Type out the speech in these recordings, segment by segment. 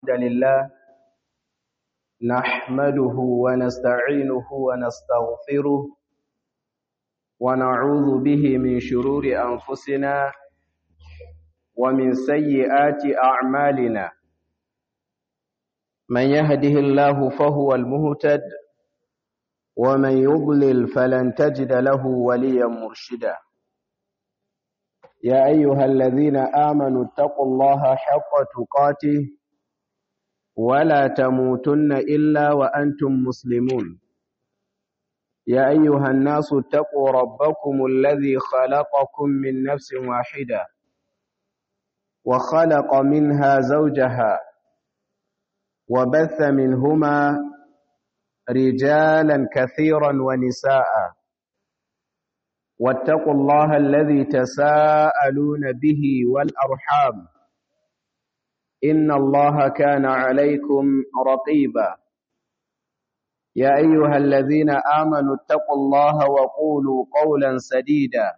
الحمد لله نحمده ونستعينه ونستغفره ونعوذ به من شرور أنفسنا ومن سيئات أعمالنا من يهده الله فهو المهتد ومن يضلل فلن تجد له وليا مرشدا يا أيها الذين آمنوا اتقوا الله حق تقاته ولا تموتن إلا وأنتم مسلمون يا أيها الناس اتقوا ربكم الذي خلقكم من نفس واحدة وخلق منها زوجها وبث منهما رجالا كثيرا ونساء واتقوا الله الذي تساءلون به والأرحام إن الله كان عليكم رقيبا يا أيها الذين آمنوا اتقوا الله وقولوا قولا سديدا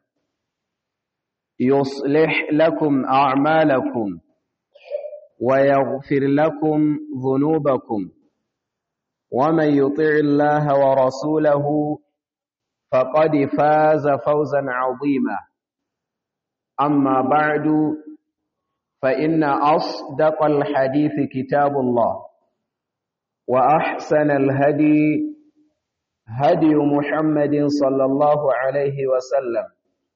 يصلح لكم أعمالكم ويغفر لكم ذنوبكم ومن يطع الله ورسوله فقد فاز فوزا عظيما أما بعد فإن أصدق الحديث كتاب الله وأحسن الهدي هدي محمد صلى الله عليه وسلم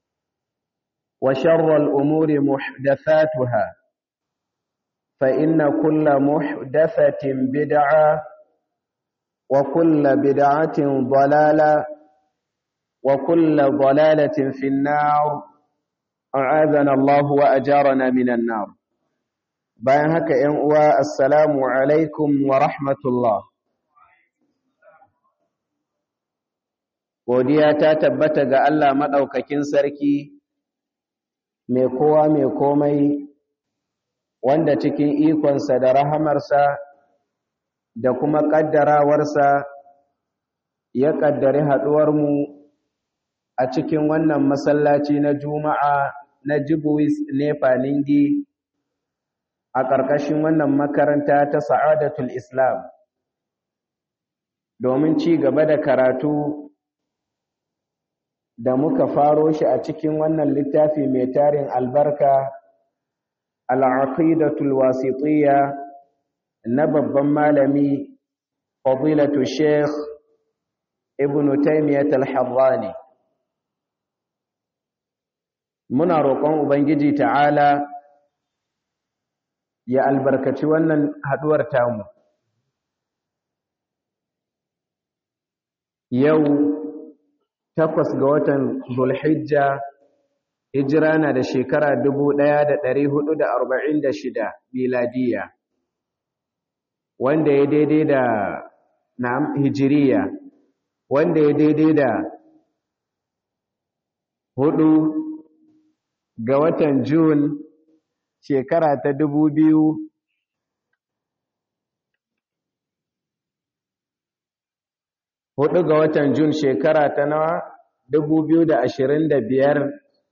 وشر الأمور محدثاتها فإن كل محدثة بدعة وكل بدعة ضلالة وكل ضلالة في النار أعاذنا الله وأجارنا من النار bayan haka ‘yan uwa assalamu alaikum wa rahmatullah godiya ta tabbata ga Allah maɗaukakin sarki mai kowa mai komai wanda cikin ikonsa da rahamarsa da kuma ƙaddarawarsa ya ƙaddari haɗuwarmu a cikin wannan masallaci na juma'a na Jibuwis Nefa Ningi a ƙarƙashin wannan makaranta ta Sa'adatul Islam domin ci gaba da karatu da muka faro shi a cikin wannan littafi mai tarin albarka al-aqidatul wasitiyya na babban malami fadilatu Sheikh Ibn Taymiyyah al-Harrani muna roƙon Ubangiji ta'ala ya albarkaci wannan haduwar tamu yau 8 ga watan Zulhijja hijira na da shekara 1446 miladiya wanda ya daidai da hijiriya wanda ya daidai da 4 ga watan Jun shekara ta 2000 4 ga watan Jun shekara ta nawa 2025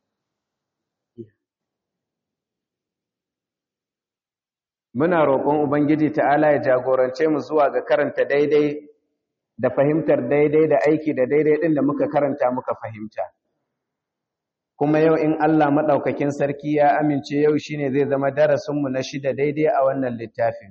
muna roƙon Ubangiji ta'ala ya jagorance mu zuwa ga karanta daidai da fahimtar daidai da aiki da daidai ɗin da muka karanta muka fahimta kuma yau in Allah maɗaukakin sarki ya amince yau shine zai zama darasinmu na 6 daidai a wannan littafin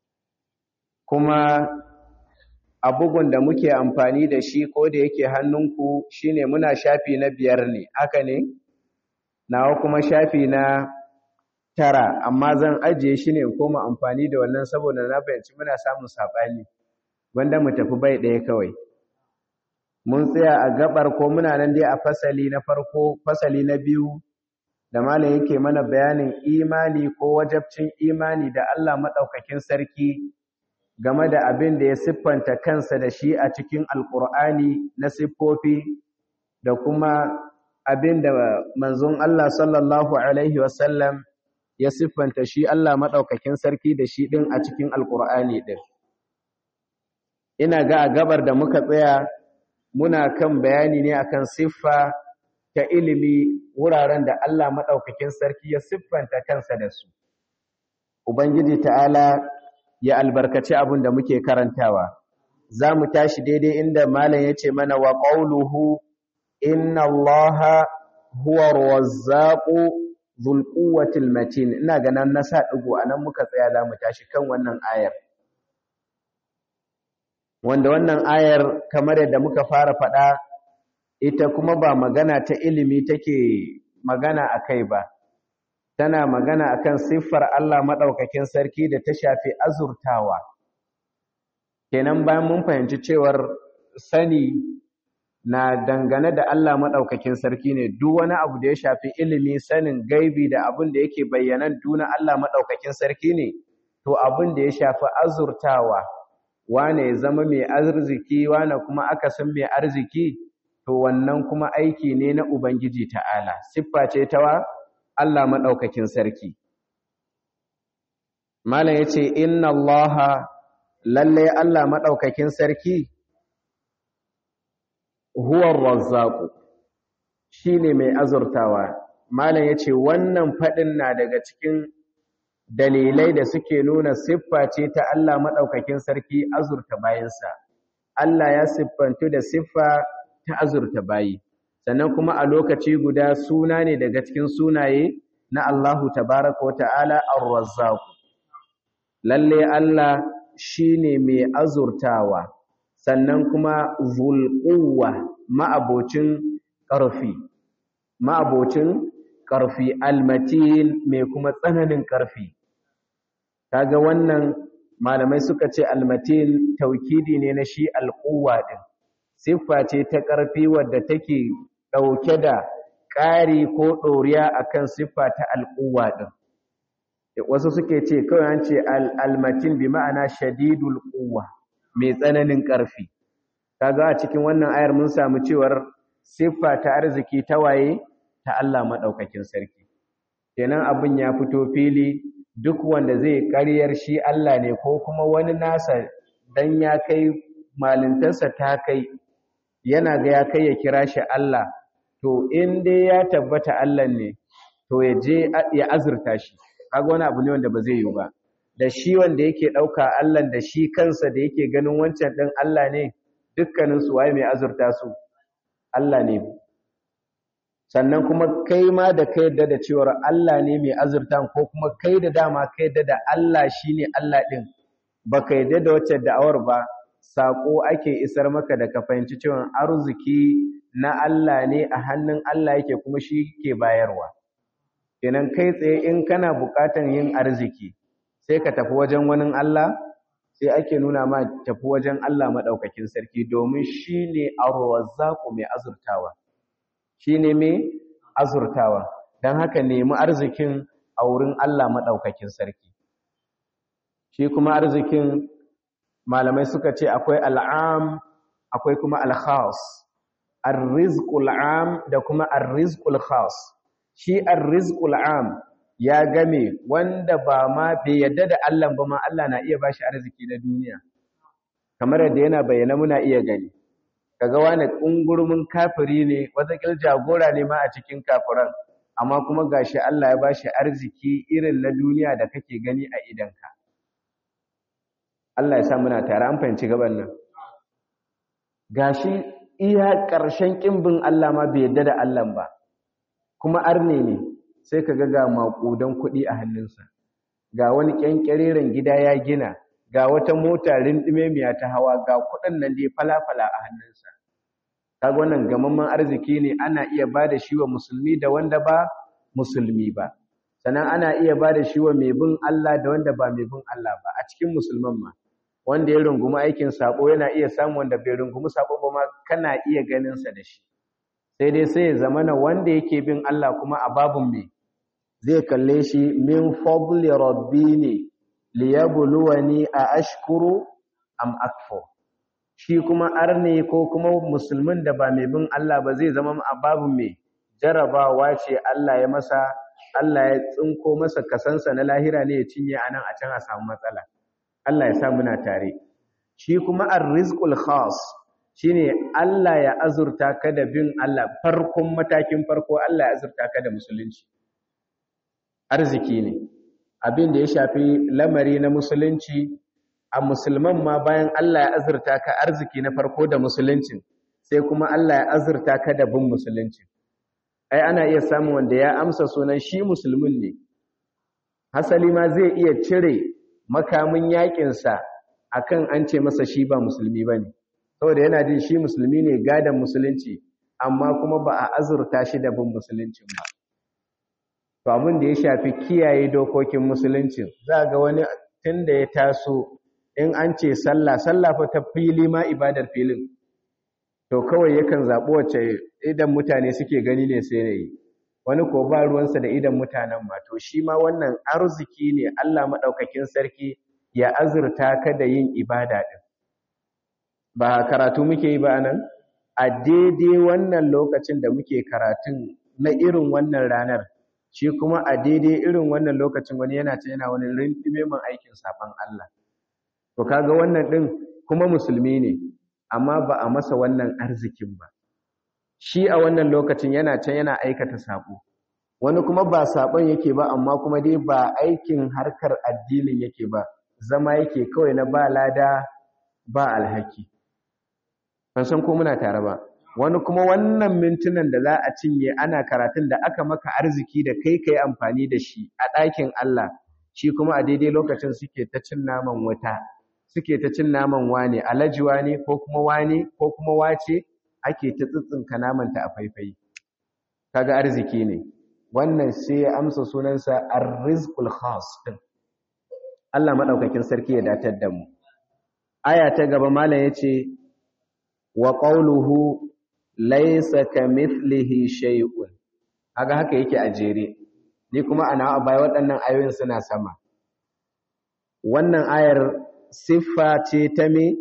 kuma a bugun da muke amfani da shi ko da yake hannunku shine muna shafi na 5 ne haka ne nawa kuma shafi na 9 amma zan ajiye shi ne in koma amfani da wannan saboda na fahimci muna samun saɓani wanda mu tafi bai ɗaya kawai mun tsaya a gabar ko muna nan dai a fasali na farko fasali na 2 da malam yake mana bayanin imani ko wajabcin imani da Allah madaukakin sarki game da abin da ya siffanta kansa da shi a cikin alkur'ani na siffofi da kuma abin da manzon Allah sallallahu alaihi wasallam ya siffanta shi Allah madaukakin sarki da shi din a cikin alkur'ani din ina ga a gabar da muka tsaya muna kan bayani ne akan siffa ta ilimi wuraren da Allah madaukakin sarki ya siffanta kansa da su Ubangiji ta'ala ya albarkaci abin da muke karantawa. Za mu tashi daidai inda malam ya ce mana wa qawluhu inna Allaha huwa ar-razzaqu dhul quwwatil matin. Ina ganin na sa digo anan muka tsaya za mu tashi kan wannan ayar. Wanda wannan ayar kamar yadda muka fara faɗa ita kuma ba magana ta ilimi take magana akai ba. Tana magana akan siffar Allah madaukakin sarki da ta shafi azurtawa. Kenan bayan mun fahimci cewar sani na dangane da Allah madaukakin sarki ne, duk wani abu da ya shafi ilimi, sanin gaibi da abin da yake bayyanan duna Allah madaukakin sarki ne, to abin da ya shafi azurtawa, wane ya zama mai arziki, wane kuma akasin mai arziki, to wannan kuma aiki ne na Ubangiji ta'ala, siffa ce ta wa Allah maɗaukakin sarki. Malam ya ce, Inna Allah, lallai Allah maɗaukakin sarki, huwar razzaku, shi ne mai azurtawa. Malam ya ce, wannan faɗin na daga cikin dalilai da suke nuna siffa ce ta Allah maɗaukakin sarki azurta bayansa. Allah ya siffantu da siffa ta azurta bayi. Sannan kuma a lokaci guda suna ne daga cikin sunaye na Allahu tabaraka wa ta'ala ar-razzaq. Lalle Allah shine mai azurtawa, sannan kuma zul quwwa ma'abocin ƙarfi al-matin mai kuma tsananin ƙarfi. Kaga wannan malamai suka ce al-matin taukidi ne na shi al-quwwa din. Siffa ce ta ƙarfi wadda take ɗauke da ƙari ko ɗoriya akan siffa ta al'uwa ɗin. Wasu suke ce kawai an ce almatin bi ma'ana shadidul quwwa, mai tsananin ƙarfi. Kaga a cikin wannan ayar mun samu cewar siffa ta arziki ta waye ta Allah maɗaukakin sarki. Kenan abin ya fito fili, duk wanda zai ƙaryar shi Allah ne ko kuma wani nasa dan ya kai malintarsa ta kai yana ga ya kai ya kira shi Allah, to in dai ya tabbata Allah ne, to ya je ya azurta shi. Kaga wani abu ne wanda ba zai yi ba. Da shi wanda yake ɗauka Allah da shi kansa da yake ganin wancan ɗin Allah ne, dukkaninsu waye mai azurta su? Allah ne. Sannan kuma kai ma da kai da cewar Allah ne mai azurta, ko kuma kai da dama kai da Allah shi ne Allah ɗin, ba kai da wacce da'awar ba, saƙo ake isar maka da ka fahimci cewa arziki na Allah ne, a hannun Allah yake kuma shi ke bayarwa. Kenan kai tsaye in kana buƙatar yin arziki sai ka tafi wajen wani Allah, sai ake nuna ma tafi wajen Allah maɗaukakin sarki, domin shi ne ar-razzaqu mai azurtawa. Shi ne mai azurtawa. Don haka nemi arzikin a wurin Allah maɗaukakin sarki. Shi kuma arzikin malamai suka ce akwai al'am akwai kuma al-khas, ar-rizqul am da kuma ar-rizqul khas. Shi ar-rizqul am ya game wanda ba ma bai yadda da Allah ba ma, Allah na iya bashi arziki na duniya, kamar yadda yana bayyana muna iya gani. Kaga wani kungurmin kafiri ne, wataƙil jagora ne ma a cikin kafiran, amma kuma gashi Allah ya bashi arziki irin na duniya da kake gani a idanka. Allah ya sa muna tare, an fahimci gaban nan. Gashi iya ƙarshen ƙimbin Allah ma bai yadda da Allah ba, kuma arne ne, sai ka ga maƙudan kuɗi a hannunsa, ga wani ƙyanƙyareren gida ya gina, ga wata mota rindimemiya ta hawa, ga kuɗin nan dai falafala a hannunsa. Kaga wannan gamamman arziki ne, ana iya ba da shi wa musulmi da wanda ba musulmi ba. Sannan ana iya ba da shi wa mai bin Allah da wanda ba mai bin Allah ba, a cikin musulman ma. Wanda ya rungumi aikin sabo yana iya samu, wanda bai rungumi sabo ba ma kana iya ganinsa da shi. Sai dai sai ya zamana wanda yake bin Allah kuma a babun me zai kalle shi min fadli rabbi ne liyabluwani a ashkuru am akfur. Shi kuma arne ko kuma musulmin da ba mai bin Allah ba zai zama a babun me jarabawa ce Allah ya masa, Allah ya tsinko masa kasansa na lahira ne ya cinye anan, a can a samu matsala. Allah ya sa muna tare. Shi kuma ar-rizqul khas shine Allah ya azurta ka da bin Allah, farkon matakin farko Allah ya azurta ka da musulunci. Arziki ne abin da ya shafi lamari na musulunci, a musulman ma bayan Allah ya azurta ka arziki na farko da musuluncin sai kuma Allah ya azurta ka da bin musuluncin. Ai ana iya samun wanda ya amsa sunan shi musulmin ne, hasali ma zai iya cire makamin yaƙinsa akan an ce masa shi ba musulmi ba ne, saboda yana jin shi musulmi ne gadon musulunci, amma kuma ba a azurta shi da bin musuluncin ba. To abin da ya shafi kiyaye dokokin musuluncin, za ga wani tun da ya taso in an ce sallah fa ta fili ma ibadar filin, to kawai yakan zaɓi wacce idan mutane suke gani ne sai ya yi, wani ko ba ruwansa da idan mutanen ma. To shi ma wannan arziki ne Allah maɗaukakin sarki ya azurta ka da yin ibada ɗin. Ba karatu muke yi ba nan? A daidai wannan lokacin da muke karatun na irin wannan ranar, shi kuma a daidai irin wannan lokacin wani yana ce yana wani rintume man aikin saban Allah. To kaga wannan ɗin kuma musulmi ne, amma ba a masa wannan arzikin ba. Shi a wannan lokacin yana can yana aikata sabo. Wani kuma ba sabon yake ba, amma kuma dai ba aikin harkar addinin yake ba, zama yake kawai na ba lada ba alhaki. Ban san ko muna tare ba. Wani kuma wannan mintunan da za a cinye ana karatun da aka maka arziki da kai kai amfani da shi a ɗakin Allah, shi kuma a daidai lokacin suke ta cin naman wuta, suke ta cin naman wane, alajiwa ne ko kuma wane ko kuma wace ake ta tsitsinka namanta a faifai. Kaga arziki ne. Wannan sai ya amsa sunansa ar-rizqul khas din. Allah madaukakin sarki ya datar da mu. Aya ta gaba malam yace wa qawluhu laysa kamithlihi shay'un. Kaga haka yake a jere. Ni kuma ana bai waɗannan ayoyin suna sama. Wannan ayar siffa ce ta me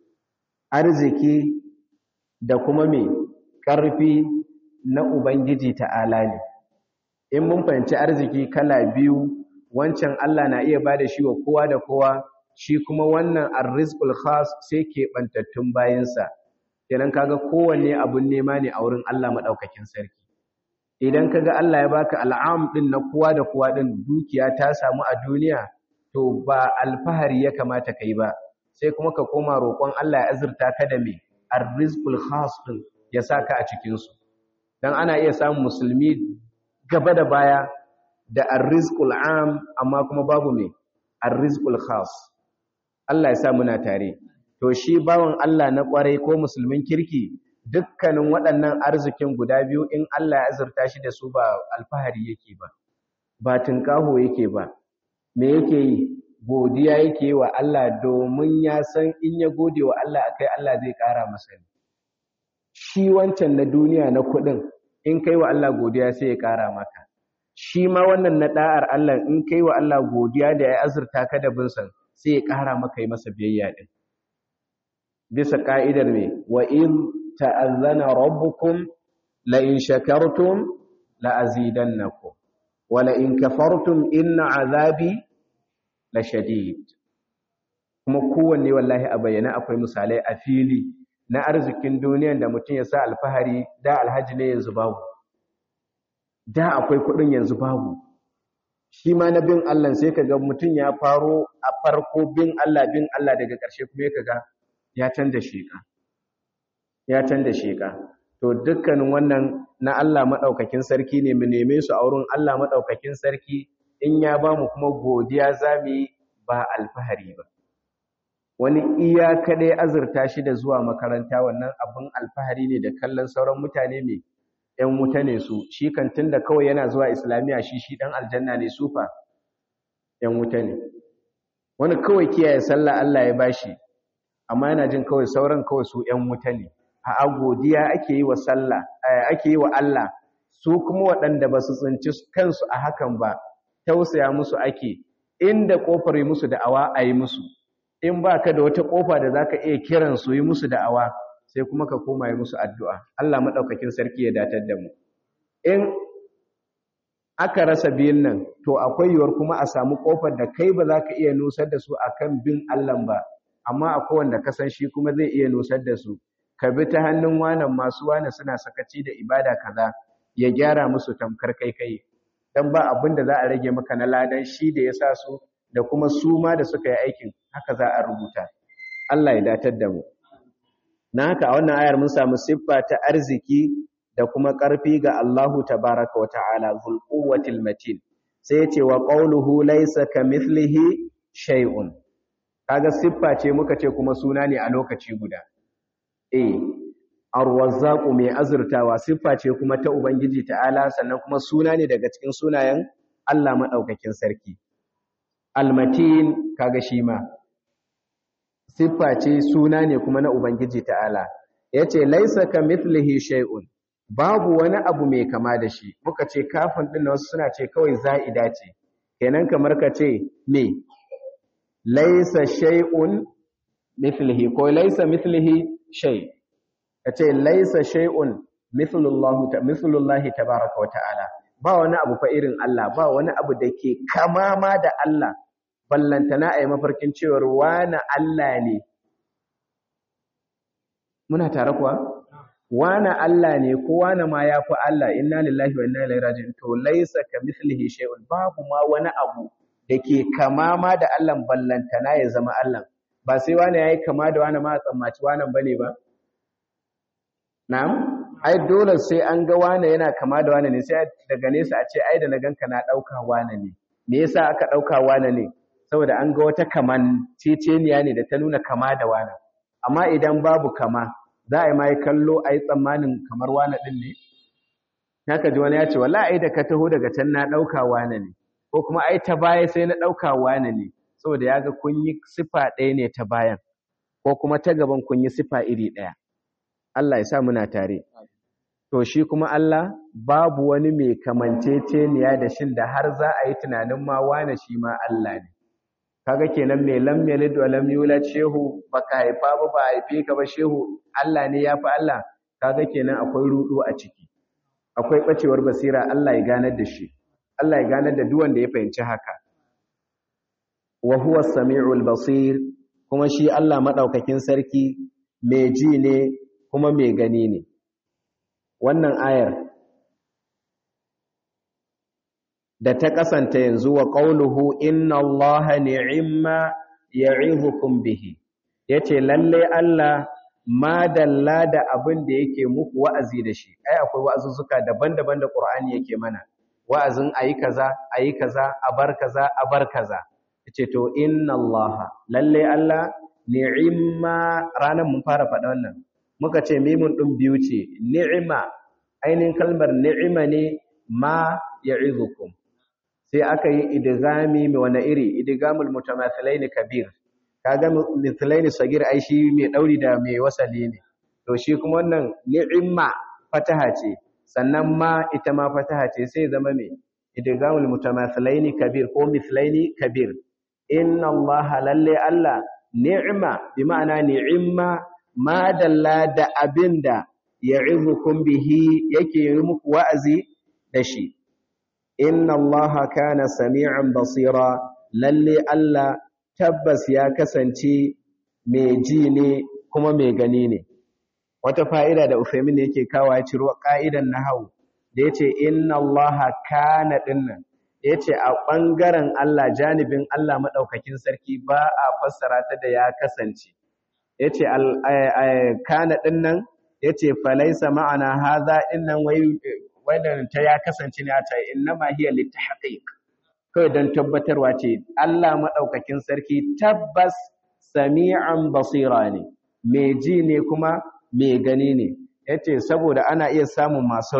arziki da kuma me ƙarfi na Ubangiji ta'ala ne. In mun fahimci arziki kala biyu, wancan Allah na iya bada shi wa kowa da kowa, shi kuma wannan ar-rizqul khas sai ke bantattun bayinsa. Kenan kaga kowanne abun nema ne a wurin Allah madaukakin sarki. Idan kaga Allah ya baka al'am din na kowa da kowa din, dukiya ta samu a duniya, to ba alfahari ya kamata kai ba, sai kuma ka koma roƙon Allah ya azurta ka da me ar-rizqul khas din ya saka a cikin su. Dan ana iya samun musulmi gaba da baya da ar-rizqul am, amma kuma babu me ar-rizqul khas. Allah ya sa muna tare. To shi bawan Allah na kwarai ko musulmin kirki, dukkanin waɗannan arzikin guda biyu in Allah ya azurta shi da su ba alfahari yake ba, ba tinkaho yake ba. Me yake yi? Godiya yake wa Allah, domin ya san in ya gode wa Allah akai Allah zai ƙara masa ne. Shi wancan na duniya na kuɗin, in kai wa Allah godiya sai ya ƙara maka. Shi ma wannan na ɗa'ar Allah, in kai wa Allah godiya da ya azurta ka da binsan, sai ya ƙara maka yi masa biyayya ɗin. Bisa ƙa'idar me, wa in ta'azzana rabbukum la in shakartum la azidannakum wa la in kafartum inna azabi la shadid. Kuma kowanne wallahi a bayyana akwai misalai a fili na arzikin duniyan da mutum ya sa alfahari, da alhaji ne yanzu babu, da akwai kuɗin yanzu babu. Shi ma na bin Allah sai kaga mutum ya faro a farko bin Allah daga ƙarshe kuma ya kaga ya canza sheka. To dukkanin wannan na Allah madaukakin sarki ne, mu neme su a wurin Allah madaukakin sarki. In ya ba mu kuma godiya za mu yi, ba alfahari ba. Wani iya kaɗai azurta shi da zuwa makaranta, wannan abin alfahari ne da kallon sauran mutane mai ‘yan wuta ne su, shi kan tun da kawai yana zuwa islamiyya shi ɗan aljanna ne su fa ‘yan wuta ne. Wani kawai kiyaye sallah Allah ya bashi, amma yana jin kawai sauran kawai su ‘yan wuta ne. A godiya ake yi wa sallah, ake yi wa Allah, su kuma waɗanda ba su tsinci kansu a hakan ba, tausaya musu ake, inda ƙofar yi musu da'awa a yi musu. In ba ka da wata ƙofa da za ka iya kiran su yi musu da'awa, sai kuma ka koma yi musu addu'a. Allah maɗaukakin sarki ya datar da mu. In aka rasa biyun nan, to akwai yiwuwar kuma a samu ƙofar da kai ba za ka iya nusar da su a kan bin Allah ba, amma akwai wanda ka san shi kuma zai iya nusar da su. Ka bi ta hannun wanan, masu wane suna sakaci da ibada kaza, ya gyara musu tamkar kai. Dan ba abin da za a rage maka na ladan shi da ya sa su da kuma su ma da suka yi aikin haka za a rubuta. Allah ya datar da mu. Na haka a wannan ayar mun samu siffa ta arziki da kuma ƙarfi ga Allahu tabaraka wa ta'ala zul quwwatil matin. Sai ya ce wa qawluhu laysa kamithlihi shay'un. Kaga siffa ce muka ce kuma suna ne a lokaci guda. Ar-Razzaqu mai azurtawa siffa ce kuma ta Ubangiji ta'ala sannan kuma suna ne daga cikin sunayen Allah madaukakin sarki. Al-Matin kaga shi ma siffa ce suna ne kuma na Ubangiji ta'ala. Yace laisa kamithlihi shay'un. Babu wani abu mai kama da shi. Muka ce kafin din wasu suna ce kawai za'ida ce. Kenan kamar ka ce me laisa shay'un mithlihi ko laisa mithlihi shay. Kace laisa shay'un mithlullahi tabaaraka wa ta'ala. Ba wani abu fa irin Allah, ba wani abu da ke kama ma da Allah. Ballantana ai mafarkin cewar wani Allah ne. Muna tare kuwa? Wani Allah ne ko wani ma yafi Allah. Inna lillahi wa inna ilaihi raji'un. To laisa kamithlihi shay'un. Babu ma wani abu da ke kama ma da Allah ballantana ya zama Allah. Ba sai wani yayi kama da wani ma a tsammaci wannan bane ba. Na'am, ai dole sai an ga wane yana kama da wane ne sai daga nesa a ce ai da na ganka na dauka wane ne. Me yasa aka dauka wane ne? Saboda an ga wata kaman ceceniya ne da ta nuna kama da wane. Amma idan babu kama, za a yi mai kallo a yi tsammanin kamar wane din ne? Haka ji wani ya ce wallahi ai da ka taho daga can na dauka wane ne. Ko kuma ai ta baya sai na dauka wane ne. Saboda ya ga kun yi sifa ɗaya ne ta bayan. Ko kuma ta gaban kun yi sifa iri ɗaya. Allah ya sa muna tare. To shi kuma Allah babu wani mai kamanceceniya da shin da har za a yi tunanin ma wane shi ma Allah ne. Kaga kenan mai lam yalid wa lam yulad shehu baka haifa ba haife ka ba shehu Allah ne yafi Allah. Kaga kenan akwai rudo a ciki. Akwai bacewar basira Allah ya ganar da shi. Allah ya ganar da duk wanda ya fahimci haka. Wa huwa as-sami'ul basir kuma shi Allah madaukakin sarki mai ji ne kuma mai gani ne. Wannan ayar da ta kasanta yanzu wa qauluhu inna Allaha ni'imma ya'izukum bihi yace lalle Allah madalla da abin da yake muku wa'azi da shi. Ai akwai wa'azuzzuka daban-daban da Qur'ani yake mana. Wa'azin ayi kaza, a bar kaza. Yace to inna Allaha lalle Allah ni'imma ranan mun fara faɗa wannan. Muka ce mimun ɗin biyu ce, ni'ima, ainihin kalmar ni'ima ne ma ya'izukum. Sai aka yi idigami mai wani iri, idigamul mutamathilaini kabir. Kaga mithilaini sagir ai shi mai ɗauri da mai wasali ne. To shi kuma wannan ni'ima fataha ce, sannan ma ita ma fataha ce sai zama mai idigamul mutamathilaini kabir ko mithilaini kabir. Inna Allah lalle Allah ni'ima bi ma'ana ni'imma madalla da abinda ya'izukum bihi yake yi muku wa'azi da shi. Inna Allaha kana sami'an basira lalle Allah tabbas ya kasance mai ji ne kuma mai gani ne. Wata fa'ida da Ufemin yake kawo ya ciro ka'idan nahwu da yace inna Allaha kana dinnan yace a bangaren Allah janibin Allah madaukakin sarki ba a fassara ta da ya kasance. Yace kana dinnan yace falaisa ma'ana hadha dinnan wannan ta ya kasance ne ta innama hiya litahqiq kai dan tabbatarwa ce Allah madaukakin sarki tabbas sami'an basira ne mai ji ne kuma mai gani ne yace saboda ana iya samun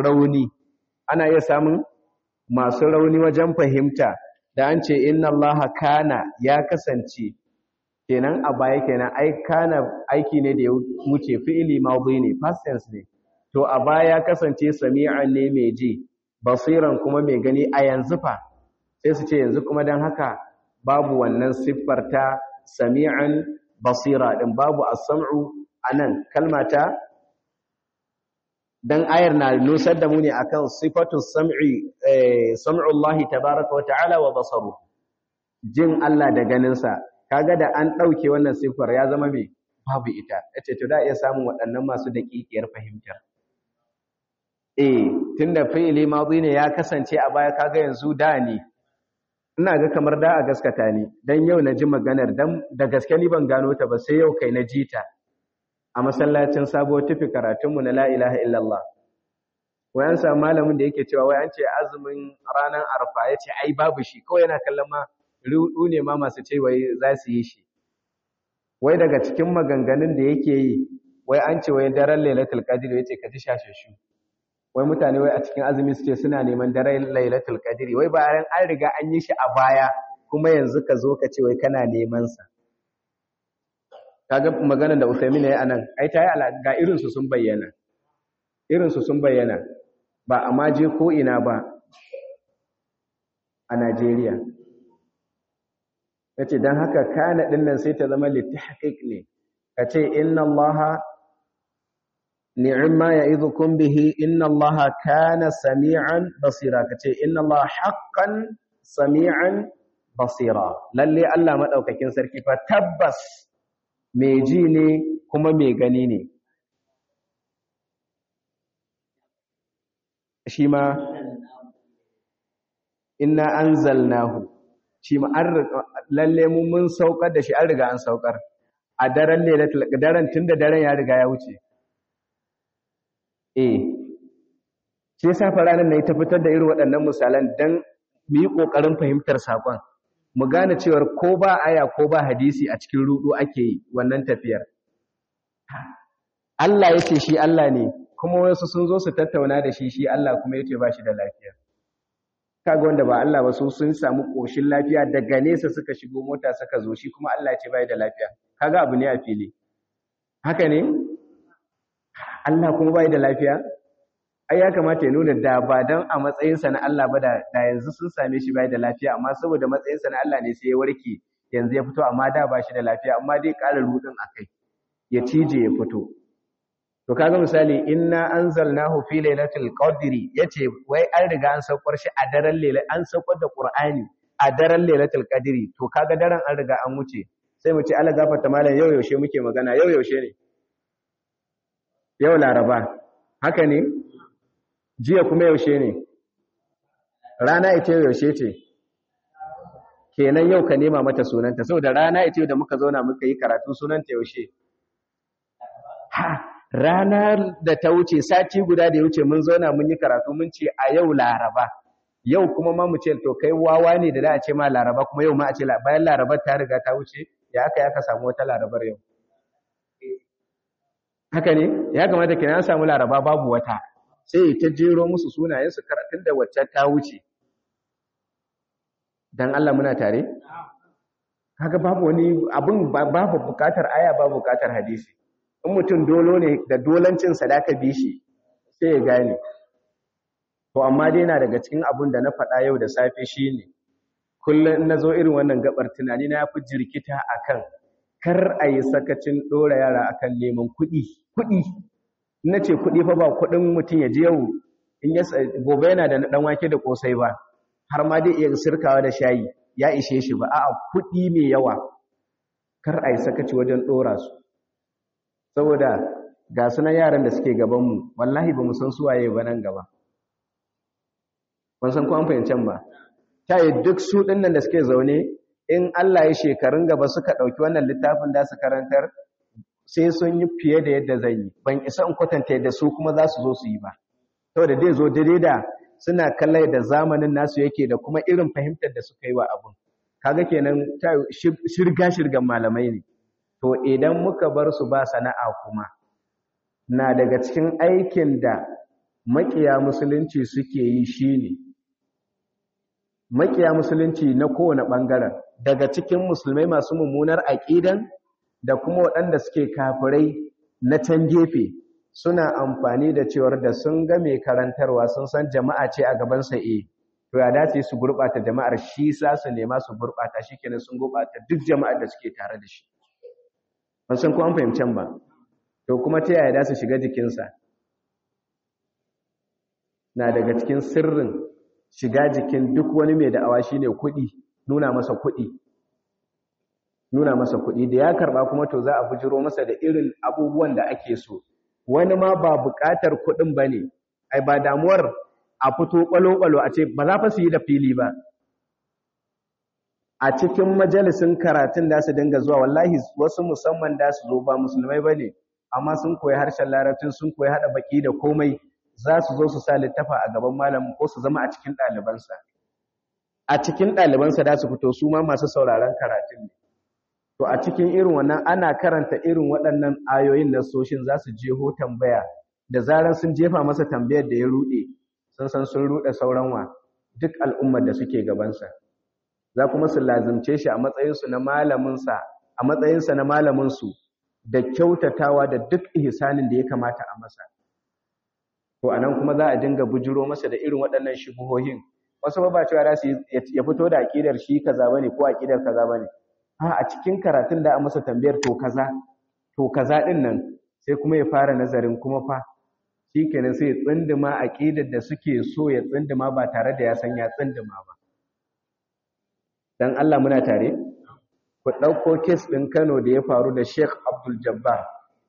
masu rauni wajen fahimta da an ce inna Allah kana ya kasance kenan a baya kenan ai kana aiki ne da ya wuce fi'ili madhi ne past tense ne to a baya ya kasance sami'an ne mai ji basiran kuma mai gani a yanzu fa sai su ce yanzu kuma dan haka babu wannan siffar ta sami'an basira din babu as-sam'u anan kalmata dan ayar na nusar da mu ne akan sifatu sam'i sam'ullahi tabaaraka wa ta'ala wa basaru jin Allah da ganinsa kaga da an dauke wannan siffar ya zama me babu ita yace to da iya samun waɗannan masu daƙiƙiyar fahimtar tunda fi'ili madhi ne ya kasance a baya kaga yanzu da ne ina ga kamar da a gaskata ni dan yau na ji maganar dan da gaske ni ban gano ta ba sai yau kai na ji ta a masallacin sabo tufi karatunmu na la ilaha illallah wai an samu malamin da yake cewa wai an ce azumin ranar arfa ya ce ai babu shi kawai yana kallon ma rudu ne ma masu ce wai za su yi shi wai daga cikin maganganun da yake yi wai an ce wai daren lailatul qadr ya ce ka ji shashashu wai mutane wai a cikin azumi suke suna neman daren lailatul qadr wai bayan an riga an yi shi a baya kuma yanzu ka zo ka ce wai kana neman sa kaga maganar da Uthaymeen yayi anan ai ta yi ga irin su sun bayyana ba a maje ko ina ba a Najeriya yace dan haka kana dinnan sai ta zama litahqiq ne kace inna allaha ni'ma ya'idukum bihi inna allaha kana sami'an basira kace inna allaha haqqan sami'an basira lalle Allah madaukakin sarki fa tabbas mai ji ne kuma mai gani ne shi ma inna anzalnahu shi ma lalle mun saukar da shi an riga an saukar a daren lailatul daren tunda daren ya riga ya wuce shi yasa faranan ne ta fitar da irin waɗannan misalan dan mu yi kokarin fahimtar sakon mu gane cewa ko ba aya ko ba hadisi a cikin rudu ake yi wannan tafiyar Allah yace shi Allah ne kuma wasu sun zo su tattauna da shi Allah kuma yace ba shi da lafiya kaga wanda ba Allah ba su sun samu koshin lafiya daga nesa suka shigo mota suka zo shi kuma Allah yace bai da lafiya kaga abu ne a fili haka ne Allah kuma bai da lafiya ai ya kamata ya nuna da ba dan a matsayinsa na Allah ba da yanzu sun same shi bai da lafiya amma saboda matsayinsa na Allah ne sai ya warke yanzu ya fito amma da ba shi da lafiya amma dai ƙara rudin akai ya cije ya fito to kaga misali inna anzalnahu fi lailatul qadri yace wai an riga an saukar shi a daren an saukar da Qur'ani a daren lailatul qadri to kaga daren an riga an wuce sai mu ce Allah gafarta malam yau yaushe muke magana yau yaushe ne yau Laraba haka ne jiya kuma yaushe ne rana ita yaushe ce kenan yau ka nema mata sunanta saboda rana ita da muka zauna muka yi karatu sunanta yaushe ha ranar da ta wuce sati guda da ya wuce mun zauna mun yi karatu mun ce a yau Laraba yau kuma ma mu ce to kai wawa ne da a ce ma Laraba kuma yau ma a ce bayan Larabar ta riga ta wuce ya aka samu wata Larabar yau haka ne ya kamata kenan an samu Laraba babu wata sai ta jero musu sunayensu karatun da wacce ta wuce dan Allah muna tare kaga babu wani abun babu bukatar aya babu bukatar hadisi in mutum dolo ne da dolancin sadaka bi shi sai ya gane to amma dai na daga cikin abun da na faɗa yau da safe shine kullum in nazo irin wannan gabar tunani na yafi jirkita akan kar ayi sakacin dora yara akan neman kuɗi na ce kuɗi fa ba kuɗin mutum ya je yau in ya gobe yana da ɗan wake da ƙosai ba har ma dai iya sirkawa da shayi ya ishe shi ba a'a kuɗi mai yawa kar a yi sakaci wajen ɗora su saboda ga sunan yaran da suke gabanmu wallahi ba mu san suwaye ba nan gaba ban san ko an fahimcen ba ta yi duk su ɗin nan da suke zaune in Allah ya shekarun gaba suka ɗauki wannan littafin da su karantar sai sun yi fiye da yadda zai yi ban isa in kwatanta yadda su kuma za su zo su yi ba saboda dai zo daidai da suna kallai da zamanin nasu yake da kuma irin fahimtar da suka yi wa abun kaga kenan shirgan malamai ne to idan muka bar su ba sana'a kuma na daga cikin aikin da makiya musulunci suke yi shine makiya musulunci na kowane bangaren daga cikin musulmai masu mummunar aqidan da kuma waɗanda suke kafirai na can gefe suna amfani da cewar da sun ga mai karantarwa sun san jama'a ce a gabansa to ya dace su gurɓata jama'ar shi sa su nema su gurɓata shi kenan sun gurɓata duk jama'ar da suke tare da shi ban san ko an fahimcen ba to kuma ta yaya da su shiga jikinsa na daga cikin sirrin shiga jikin duk wani mai da'awa shine kuɗi nuna masa kuɗi da ya karba kuma to za a bujiro masa da irin abubuwan da ake so wani ma ba buƙatar kuɗin bane ai ba damuwar a fito kwalo-kwalo a ce ba za fa su yi da fili ba a cikin majalisin karatun da su dinga zuwa wallahi wasu musamman da su zo ba musulmai bane amma sun koyi harshen larabcin sun koyi hada baki da komai za su zo su sa littafa a gaban malamin ko su zama a cikin ɗalibansa a cikin ɗalibansa da su fito su ma masu sauraron karatun ne to a cikin irin wannan ana karanta irin waɗannan ayoyin na soshin za su jeho tambaya da zarar sun jefa masa tambayar da ya ruɗe sun san sun ruɗe sauran duk al'ummar da suke gabansa za kuma su lazimce shi a matsayinsu na malaminsa a matsayinsa na malaminsu da kyautatawa da duk ihsanin da ya kamata a masa to anan kuma za a dinga bujiro masa da irin waɗannan shubuhohin wasu ba cewa za su ya fito da aqidar shi kaza bane ko aqidar kaza bane a cikin karatun da a masa tambayar to kaza din nan sai kuma ya fara nazarin kuma fa shikenan sai ya tsindima aqidar da suke so ya tsindima ba tare da ya san ya tsindima ba dan Allah muna tare ku dauko case din Kano da ya faru da Sheikh Abdul Jabbar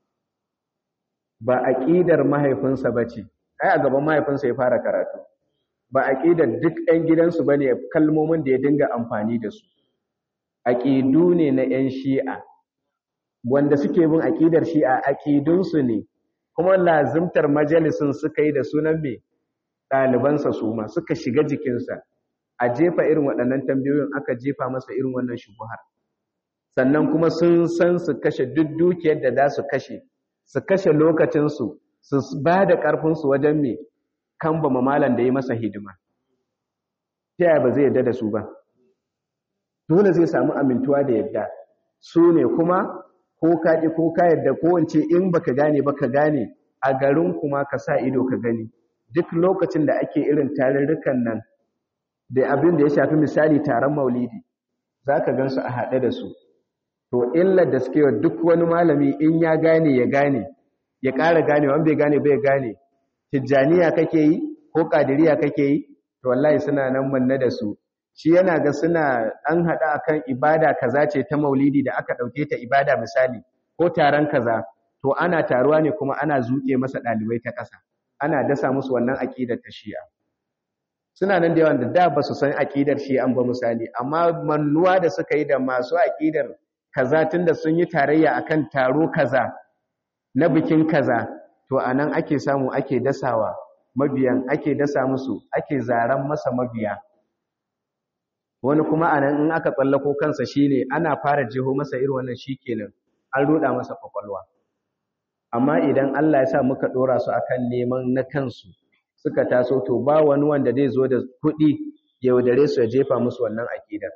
ba aqidar mahaifinsa bace ai a gaban mahaifinsa ya fara karatu ba aqidar duk ɗan gidansu bane kalmomin da ya dinga amfani da su aqidu ne na ƴan Shi'a wanda suke bin aqidar Shi'a aqidunsu ne kuma lazimtar majalisin suka yi da sunan me ɗalibansa su ma suka shiga jikinsa a jefa irin waɗannan tambayoyin aka jefa masa irin wannan shubuhar sannan kuma sun san su kashe duk dukiyar da za su kashe lokacinsu su ba da ƙarfinsu wajen me kamba mamalan da ya masa hidima ta yaya ba zai yadda da su ba dole zai samu amintuwa da yadda su ne kuma ko ka ƙi ko ka yadda ko wance in baka gane ba ka gane a garin kuma ka sa ido ka gani duk lokacin da ake irin tarurrukan nan da abin da ya shafi misali taron maulidi za ka gan su a haɗe da su to illar da suke wa duk wani malami in ya gane ya ƙara gane wanda bai gane bai gane tijjaniya kake yi ko ƙadiriya kake yi to wallahi suna nan manne da su shi yana ga suna an haɗa akan ibada kaza ce ta maulidi da aka ɗauke ta ibada misali ko taron kaza to ana taruwa ne kuma ana zuƙe masa ɗalibai ta ƙasa ana dasa musu wannan aƙidar ta shi'a suna nan da yawan da ba su san aƙidar shi'an ba misali amma mannuwa da suka yi da masu aƙidar kaza tunda sun yi tarayya akan taro kaza na bikin kaza to anan ake samu ake dasawa mabiyan ake dasa musu ake zaran masa mabiya wani kuma anan in aka tsallako kansa shine ana fara jeho masa irin wannan shikenan an ruda masa kwakwalwa amma idan Allah ya sa muka dora su akan neman na kansu suka taso to ba wani wanda zai zo da kuɗi ya yaudare su ya jefa musu wannan aqidar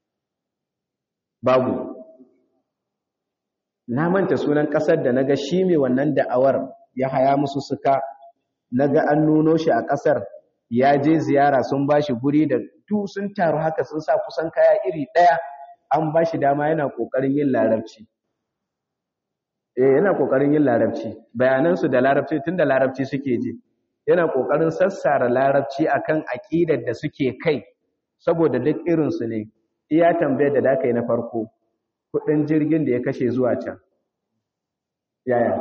babu na manta sunan kasar da naga shi mai wannan da'awar ya haya musu suka naga an nuno shi a kasar ya je ziyara sun bashi guri da sun taru haka sun sa kusan kaya iri daya an bashi dama yana kokarin yin larabci yana kokarin yin larabci bayanan su da larabci tunda larabci suke ji yana kokarin sassara larabci akan aqidar da suke kai saboda duk irin su ne iya tambayar da kai na farko kudin jirgin da ya kashe zuwa can yaya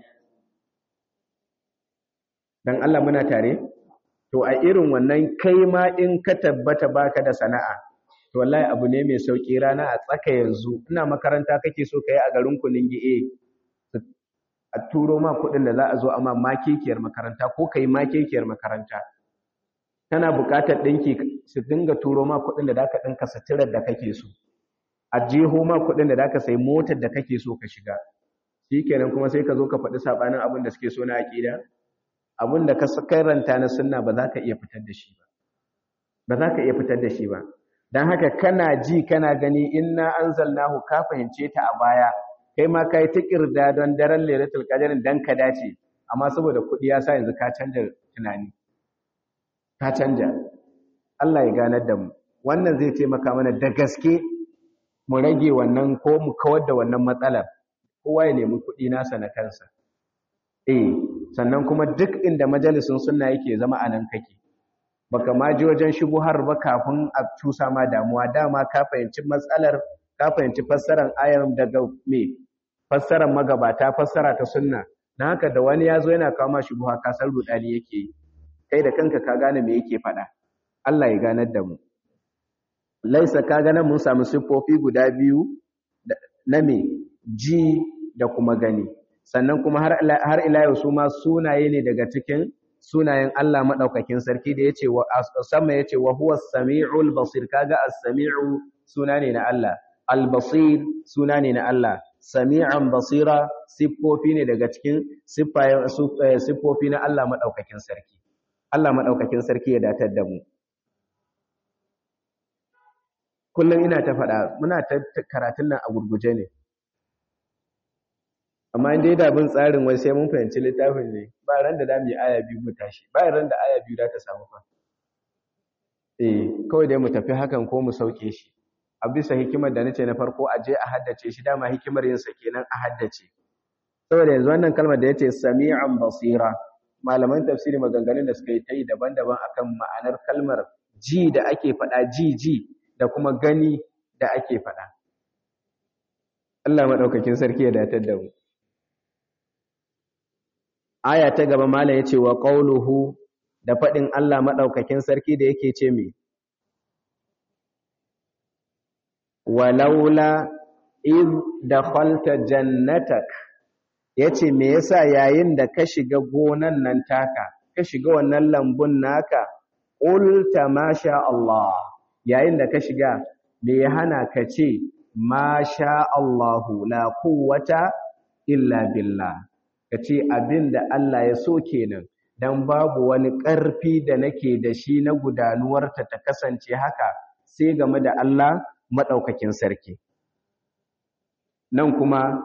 dan Allah muna tare to a irin wannan kai ma in ka tabbata baka da sana'a to wallahi abu ne mai sauki rana a tsaka yanzu ina makaranta kake so kai a garin ku Ningi a turo ma kudin da za a zo amma makekiyar makaranta ko kai makekiyar makaranta kana buƙatar dinki su dinga turo ma kudin da zaka dinka satirar da kake so a jeho ma kuɗin da zaka sai motar da kake so ka shiga shikenan kuma sai ka zo ka faɗi sabanin abin da suke so na aqida abin da ka karanta na sunna ba za ka iya fitar da shi ba za ka iya fitar da shi ba dan haka kana ji kana gani inna anzalnahu ka fahimce ta a baya kai ma kai ta kirda don daren lailatul qadr dan ka dace amma saboda kuɗi ya sa yanzu ka canja tunani ka canja Allah ya ganar da mu wannan zai taimaka mana da gaske mu rage wannan ko mu kawar da wannan matsalar kowa ya nemi kuɗi nasa na kansa sannan kuma duk inda majalisun sunna yake zama a nan kake baka ma ji wajen shubuhar ba kafin a cusa ma damuwa dama ka fahimci matsalar ka fahimci fassarar ayar daga me fassarar magabata fassara ta sunna na haka da wani ya zo yana kawo ma shubuha ka san rudani yake yi kai da kanka ka gane me yake faɗa Allah ya ganar da mu laisa kaga nan mun samu siffofi guda biyu na me ji da kuma gani, sannan kuma har ila yau su ma sunaye ne daga cikin sunayen Allah madaukakin sarki da yace wa sama yace wa huwa as-sami'ul basir, kaga as-sami'u suna ne na Allah, al-basir suna ne na Allah, sami'an basira siffofi ne daga cikin siffofi na Allah madaukakin sarki. Allah madaukakin sarki ya datar da mu. Kullum ina ta faɗa muna ta karatun nan a gurguje ne, amma in dai da bin tsarin wai sai mun fahimci littafin ne, ba ran da zamu yi aya biyu mu tashi, ba ran da aya biyu za ta samu fa. Kawai dai mu tafi hakan ko mu sauke shi a bisa hikimar da nace na farko, a je a haddace shi, dama hikimar yin sa kenan a haddace. Saboda yanzu wannan kalmar da yace sami'an basira, malaman tafsiri maganganun da suka yi ta yi daban-daban akan ma'anar kalmar ji da ake faɗa, ji da kuma gani da ake faɗa. Allah madaukakin sarki ya datar da mu. Aya ta gaba malam yace wa qauluhu, da faɗin Allah madaukakin sarki da yake ce me walaula id dakhalta jannatak, yace me yasa yayin da ka shiga gonan nan taka, ka shiga wannan lambun naka, qulta masha Allah, yayin da ka shiga me ya hana ka ce masha Allahu la quwwata illa billah, kace abinda Allah ya so kenan, dan babu wani ƙarfi da nake da shi na gudanuwarta ta kasance haka sai game da Allah madaukakin sarki. Nan kuma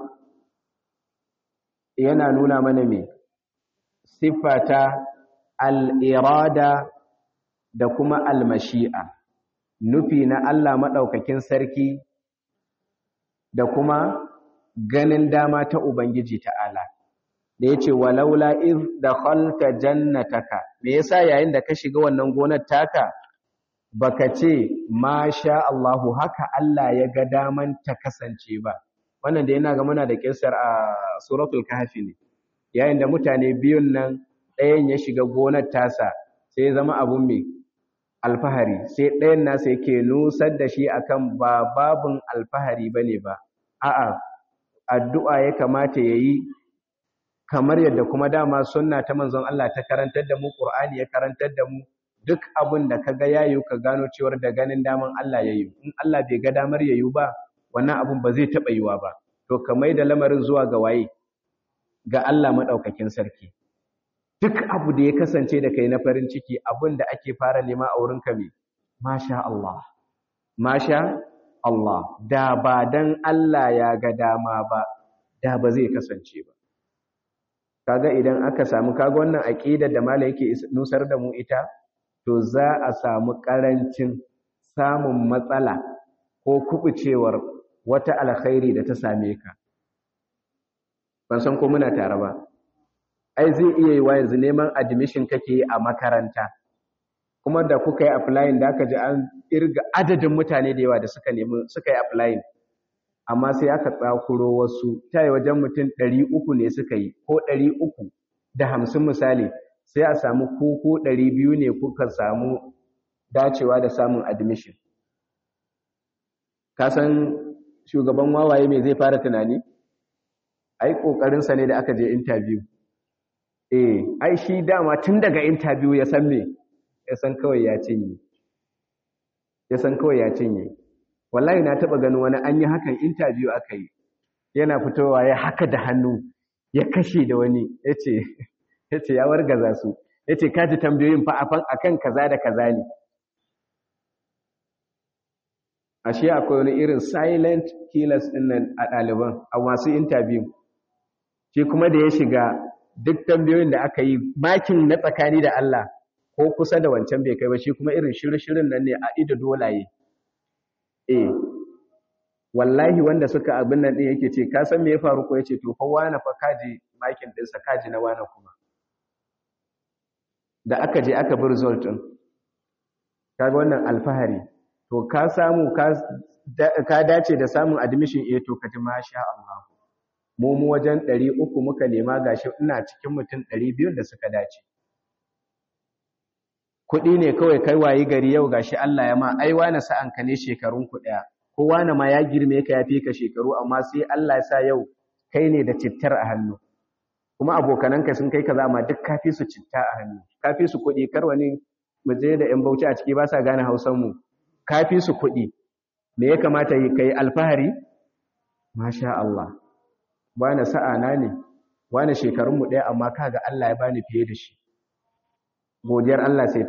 yana nuna mana me sifata al-irada da kuma al-mashi'a, nufi na Allah madaukakin sarki da kuma ganin dama ta Ubangiji ta'ala. Da yace walaula iz dakhalta jannataka, me yasa yayin da ka shiga wannan gonar taka baka ce masha Allahu haka Allah ya ga daman ta kasance ba. Wannan da yana ga muna da kissar a suratul kahfi ne, yayin da mutane biyun nan ɗayan ya shiga gonar tasa sai zama abun mai alfahari, sai ɗayan nasa yake nusar da shi akan ba babun alfahari bane ba, a'a addu'a ya kamata yayi, kamar yadda kuma dama sunna ta manzon Allah ta karantar da mu, Qur'ani ya karantar da mu, duk abin da kaga yayi ka gano cewar da ganin daman Allah yayi. In Allah bai ga damar yayi ba, wannan abun ba zai taba yiwa ba. To kamar da lamarin zuwa ga waye? Ga Allah madaukakin sarki. Duk abu da ya kasance da kai na farin ciki, abin da ake fara nema a wurinka me? Masha Allah. Masha Allah. Da ba dan Allah ya ga dama ba, da ba zai kasance ba. Kaga idan aka samu kaga wannan aqidar da malai yake nusar da mu ita, to za a samu karancin samun matsala ko kubucewar wata alkhairi da ta same ka. Ban san ko muna tare ba. Ai zai iya yi wa yanzu neman admission kake a makaranta, kuma da kuka yi applying da aka ji an irga adadin mutane da yawa da suka yi applying, amma sai aka tsakuro wasu tayi wajen mutum 300 ne suka yi, ko 350 misali, sai a samu ko 200 ne kuka samu dacewa da samun admission. Ka san shugaban wawaye me zai fara tunani? Ai kokarinsa ne da aka je interview. Ai shi dama tun daga interview ya san me, ya san kawai ya cinye. Ya san kawai ya cinye. Wallahi na taba ganin wani an yi hakan interview aka yi. Yana fitowa ya haka da hannu, ya kashe da wani, yace ya wargaza su. Yace kaji tambayoyin fa akan kaza da kaza ne. Ashe akwai wani irin silent killers din nan a ɗaliban a masu interview. Shi kuma da ya shiga duk tambayoyin da aka yi, makin na tsakani da Allah ko kusa da wancan bai kai ba, shi kuma irin shirin nan ne a ido dolaye. Wallahi wanda suka abin nan din yake ce ka san me ya faru ko yace to fa wani fa kaji makin din sa, kaji na wani kuma. Da aka je aka bi result din, kaga wannan alfahari, to ka samu ka dace da samun admission, to ka ji masha Allah. Mu wajen 300 muka nema, gashi ina cikin mutum 200 da suka dace. kuɗi ne kawai kai wayi gari yau gashi Allah ya ma ai wani sa'an ka ne shekarun ku ɗaya ko wani ma ya girme ka ya fi ka shekaru amma sai Allah ya sa yau kai ne da cittar a hannu kuma abokananka sun kai kaza amma duk kafi su citta a hannu kafi su kuɗi kar wani mu je da ƴan Bauchi a ciki ba sa gane Hausan mu kafi su kuɗi me ya kamata yi kai alfahari masha Allah wani sa'ana ne wani shekarun mu ɗaya amma kaga Allah ya bani fiye da shi godiyar Allah sai ta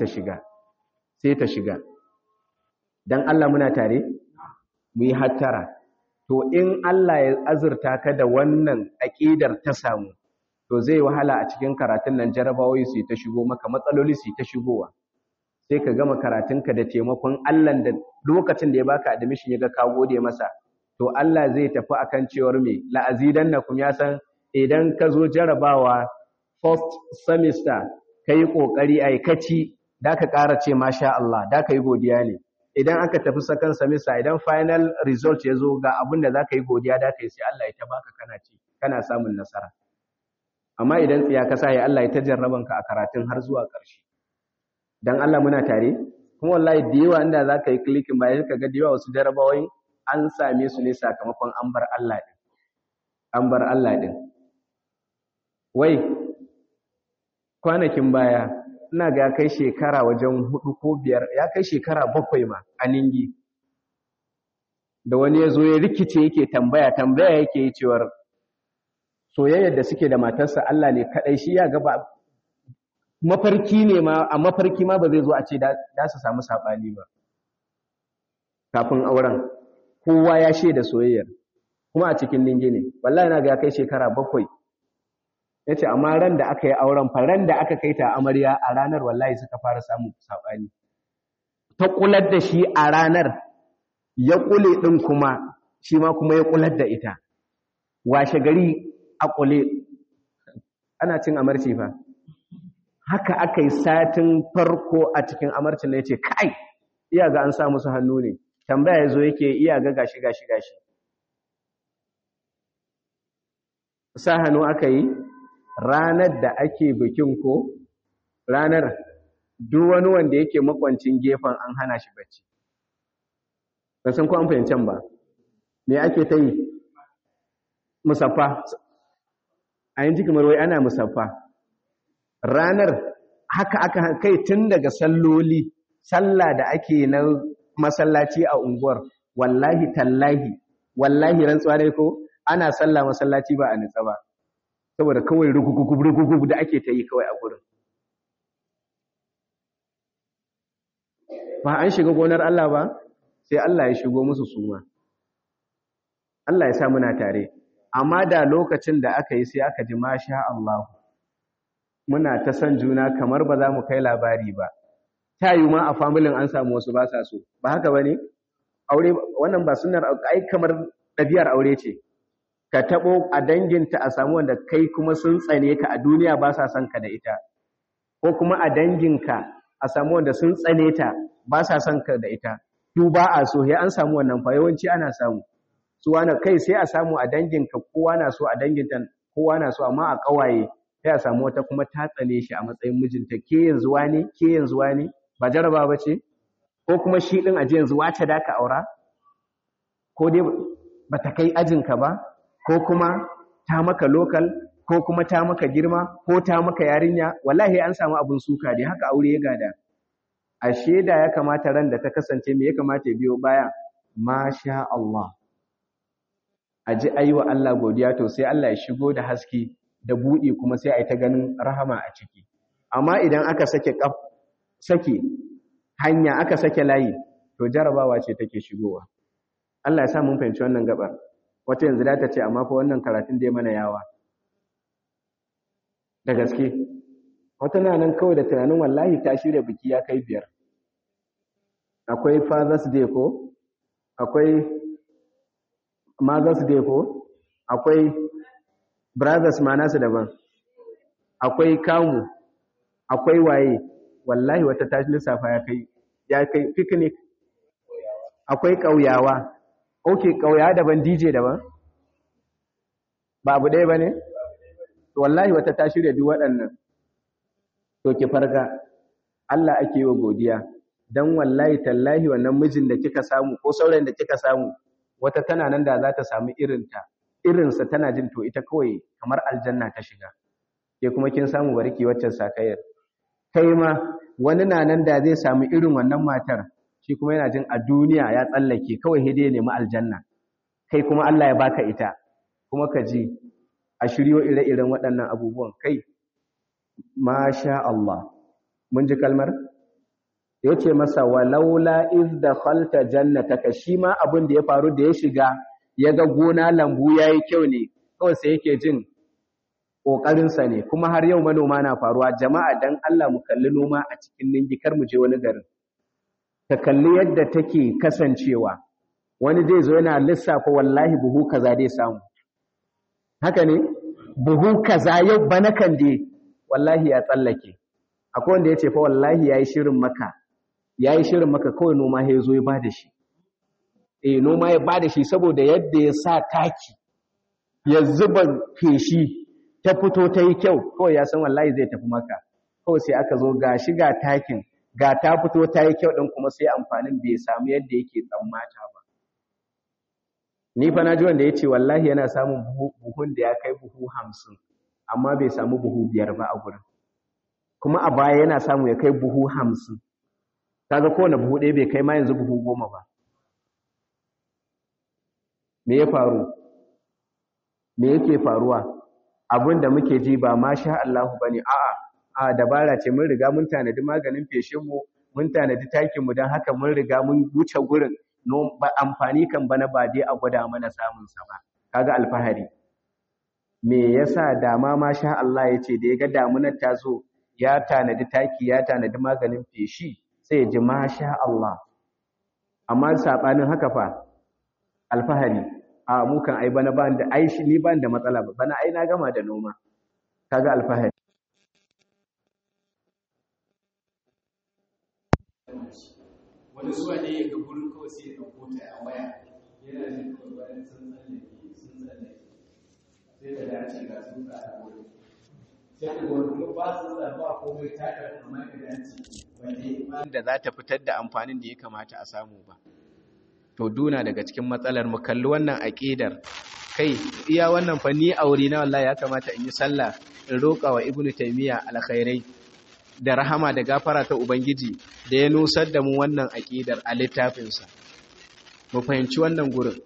shiga dan Allah muna tare mu yi hattara to in Allah ya azurta ka da wannan aqidar ta samu to zai wahala a cikin karatun nan jarabawoyi su ta shigo maka matsaloli su ta shigowa sai ka gama karatunka da taimakon Allah da lokacin da ya baka admission ya ga ka gode masa to Allah zai tafi akan cewar me la azidannakum ya san idan ka zo jarabawa first semester kai kokari aikaci da ka ƙara ce masha Allah da ka yi godiya ne idan aka tafi second semester idan final result ya zo ga abin da za ka yi godiya da ka yi sai Allah ya ta baka kana samun nasara amma idan tsiya ka sa ya Allah ya ta jarrabanka a karatun har zuwa ƙarshe dan Allah muna tare kuma wallahi da yawa inda za ka yi clicking ba ka ga da yawa wasu jarrabawai an same su ne sakamakon an bar Allah din wai kwanakin baya ina ga ya kai shekara wajen 4 ko 5 ya kai shekara 7 ma a Ningi da wani ya zo ya rikice yake tambaya yake yi cewar soyayyar da suke da matarsa Allah ne kadai shi ya ga ba mafarki ne ma a mafarki ma ba zai zo a ce da su samu sabani ba kafin auren kowa ya shaida soyayyar kuma a cikin Ningi ne wallahi ina ga ya kai shekara 7 yace amma ran da aka yi auren ran da aka kai ta amarya a ranar wallahi suka fara samu sabani ta kular da shi a ranar ya kule din kuma shi ma kuma ya kular da ita washe gari a kule ana cin amarci fa haka aka yi satin farko a cikin amarcin ne yace kai iya ga an sa musu hannu ne tambaya yazo yake iya ga gashi sa hannu aka yi ranar da ake bikin ko ranar duk wani wanda yake makwancin gefen an hana shi bacci ba san ko an fahimcin ba me ake ta yi musaffa a yin kamar wai ana musaffa ranar haka aka kai tun daga sallah da ake na masallaci a unguwar wallahi tallahi wallahi rantsuwa dai ko ana sallah masallaci ba a nitsa ba saboda kawai rugugugub da ake ta yi kawai a gurin ba an shiga gonar Allah ba sai Allah ya shigo musu suma Allah ya sa muna tare amma da lokacin da aka yi sai aka ji masha Allah muna ta san juna kamar ba za mu kai labari ba ta yi ma a familin an samu wasu ba sa so ba haka bane aure wannan ba sunnar ai kamar ɗabi'ar aure ce ka taɓo a danginta a samu wanda kai kuma sun tsane ka a duniya ba sa son ka da ita ko kuma a danginka a samu wanda sun tsane ta ba sa son ka da ita ba a so ya an samu wannan fa yawanci ana samu su wani kai sai a samu a danginka kowa na so a danginta kowa na so amma a kawaye sai a samu wata kuma ta tsane shi a matsayin mijinta ke yanzu wani ba jaraba ba ce ko kuma shi din aje yanzu wace da ka aura ko dai bata kai ajinka ba ko kuma ta maka lokal ko kuma ta maka girma ko ta maka yarinya wallahi an samu abun suka dai haka aure ya gada ashe da ya kamata ran da ta kasance me ya kamata ya biyo baya masha Allah aji aiwa Allah godiya to sai Allah ya shigo da haske da buɗe kuma sai a yi ta ganin rahama a ciki amma idan aka sake hanya aka sake layi to jarabawa ce take shigowa Allah ya sa mun fahimci wannan gabar wata yanzu da ta ce amma fa wannan karatun dai mana yawa da gaske wata na nan kawai da tunanin wallahi ta shirya biki ya kai 5 akwai Father's Day ko akwai Mother's Day ko akwai brothers ma nasu daban akwai kamu akwai waye wallahi wata ta lissafa ya kai picnic akwai kauyawa okay kauyawa daban DJ daban ba abu ɗaya bane to wallahi wata ta shirya duk waɗannan to ki farka Allah ake yi wa godiya dan wallahi tallahi wannan mijin da kika samu ko saurayin da kika samu wata tana nan da za ta samu irinsa tana jin to ita kawai kamar aljanna ta shiga ke kuma kin samu barki waccan sakayar kai ma wani na nan da zai samu irin wannan matar shi kuma yana jin a duniya ya tsallake kawai hede ya nemi aljanna kai kuma Allah ya baka ita kuma ka ji a shiryo ire-iren waɗannan abubuwan kai masha Allah mun ji kalmar yace masa walaula iz dakhalta jannataka shi ma abin da ya faru da ya shiga ya ga gona lambu yayi kyau ne kawai sai yake jin kokarin sa ne kuma har yau manoma na faruwa jama'a dan Allah mu kalli noma a cikin ningi kar mu je wani garin ka kalli yadda take kasancewa wani zai zo yana lissafa wallahi buhu kaza dai samu haka ne buhu kaza yau bana kan dai wallahi ya tsallake akwai wanda yace fa wallahi yayi shirin maka kawai noma ya zo ya bada shi noma ya bada shi saboda yadda ya sa taki ya zuba feshi ta fito ta yi kyau kawai ya san wallahi zai tafi maka kawai sai aka zo ga shi ga takin ga ta fito ta yi kyau ɗin kuma sai amfanin bai samu yadda yake tsammata ba ni fa na ji wanda ya ce wallahi yana samun buhun da ya kai buhu 50 amma bai samu buhu 5 ba a gurin kuma a baya yana samu ya kai buhu 50 kaga kowane buhu ɗaya bai kai ma yanzu buhu 10 ba me ya faru me yake faruwa abin da muke ji ba masha Allah bane a dabara ce mun riga mun tanadi maganin feshin mu mun tanadi takin mu dan haka mun riga mun wuce gurin ba amfani kan bana ba dai a gwada mana samun sa ba kaga alfahari me yasa dama masha Allah yace da yaga damunar ta zo ya tanadi taki ya tanadi maganin feshi sai ya ji masha Allah amma sabanin haka fa alfahari a mu kan ai bana ban da ai shi ni ban da matsala ba bana ai na gama da noma kaga alfahari wani zuwa ne ya ga gurin kawai sai ya dauko ta a waya yana jin kawai bayan sun tsallake sai da dace ga sun tsaya a wurin sai ka gwada ba su ba komai ta karɓi amma ka dace wanda za ta fitar da amfanin da ya kamata a samu ba to duna daga cikin matsalar mu kalli wannan aqidar kai iya wannan fa ni aure na wallahi ya kamata in yi sallah in roƙa wa ibnu taymiya alkhairai da rahama da gafara ta ubangiji da ya nusar da mu wannan aqidar a littafin sa mu fahimci wannan gurin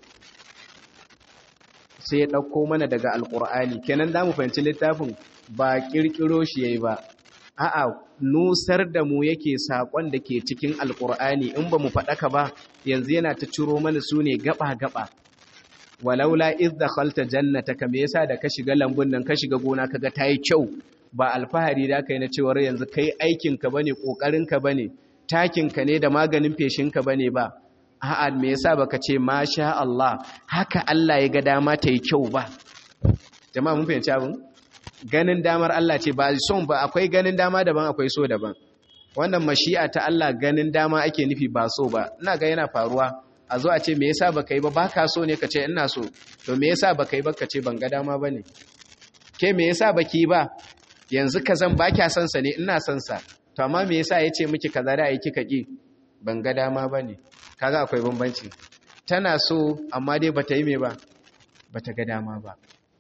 sai ya dauko mana daga alqur'ani kenan da mu fahimci littafin ba kirkiro shi yayi ba a'a nusar da mu yake sakon da ke cikin alqur'ani in ba mu faɗaka ba yanzu yana ta ciro mana su ne gaba-gaba walaula iz dakhalta jannataka me yasa da ka shiga lambun nan ka shiga gona kaga tayi kyau ba alfahari da kai na cewar yanzu kai aikin ka bane kokarin ka bane takin ka ne da maganin feshin ka bane ba a'a me yasa baka ce masha Allah haka Allah ya ga dama tayi kyau ba jama'a mun fahimci abin ganin damar Allah ce ba son ba akwai ganin dama daban akwai so daban wannan mashi'a ta Allah ganin dama ake nufi ba so ba ina ga yana faruwa a zo a ce me yasa baka yi ba baka so ne kace ina so to me yasa baka yi ba kace ban ga dama bane ke me yasa baki ba yanzu kazan ba kya san sa ne ina san sa to amma me yasa yace miki kaza da ai kika ki ban ga dama bane kaga akwai bambanci tana so amma dai bata yi me ba bata ga dama ba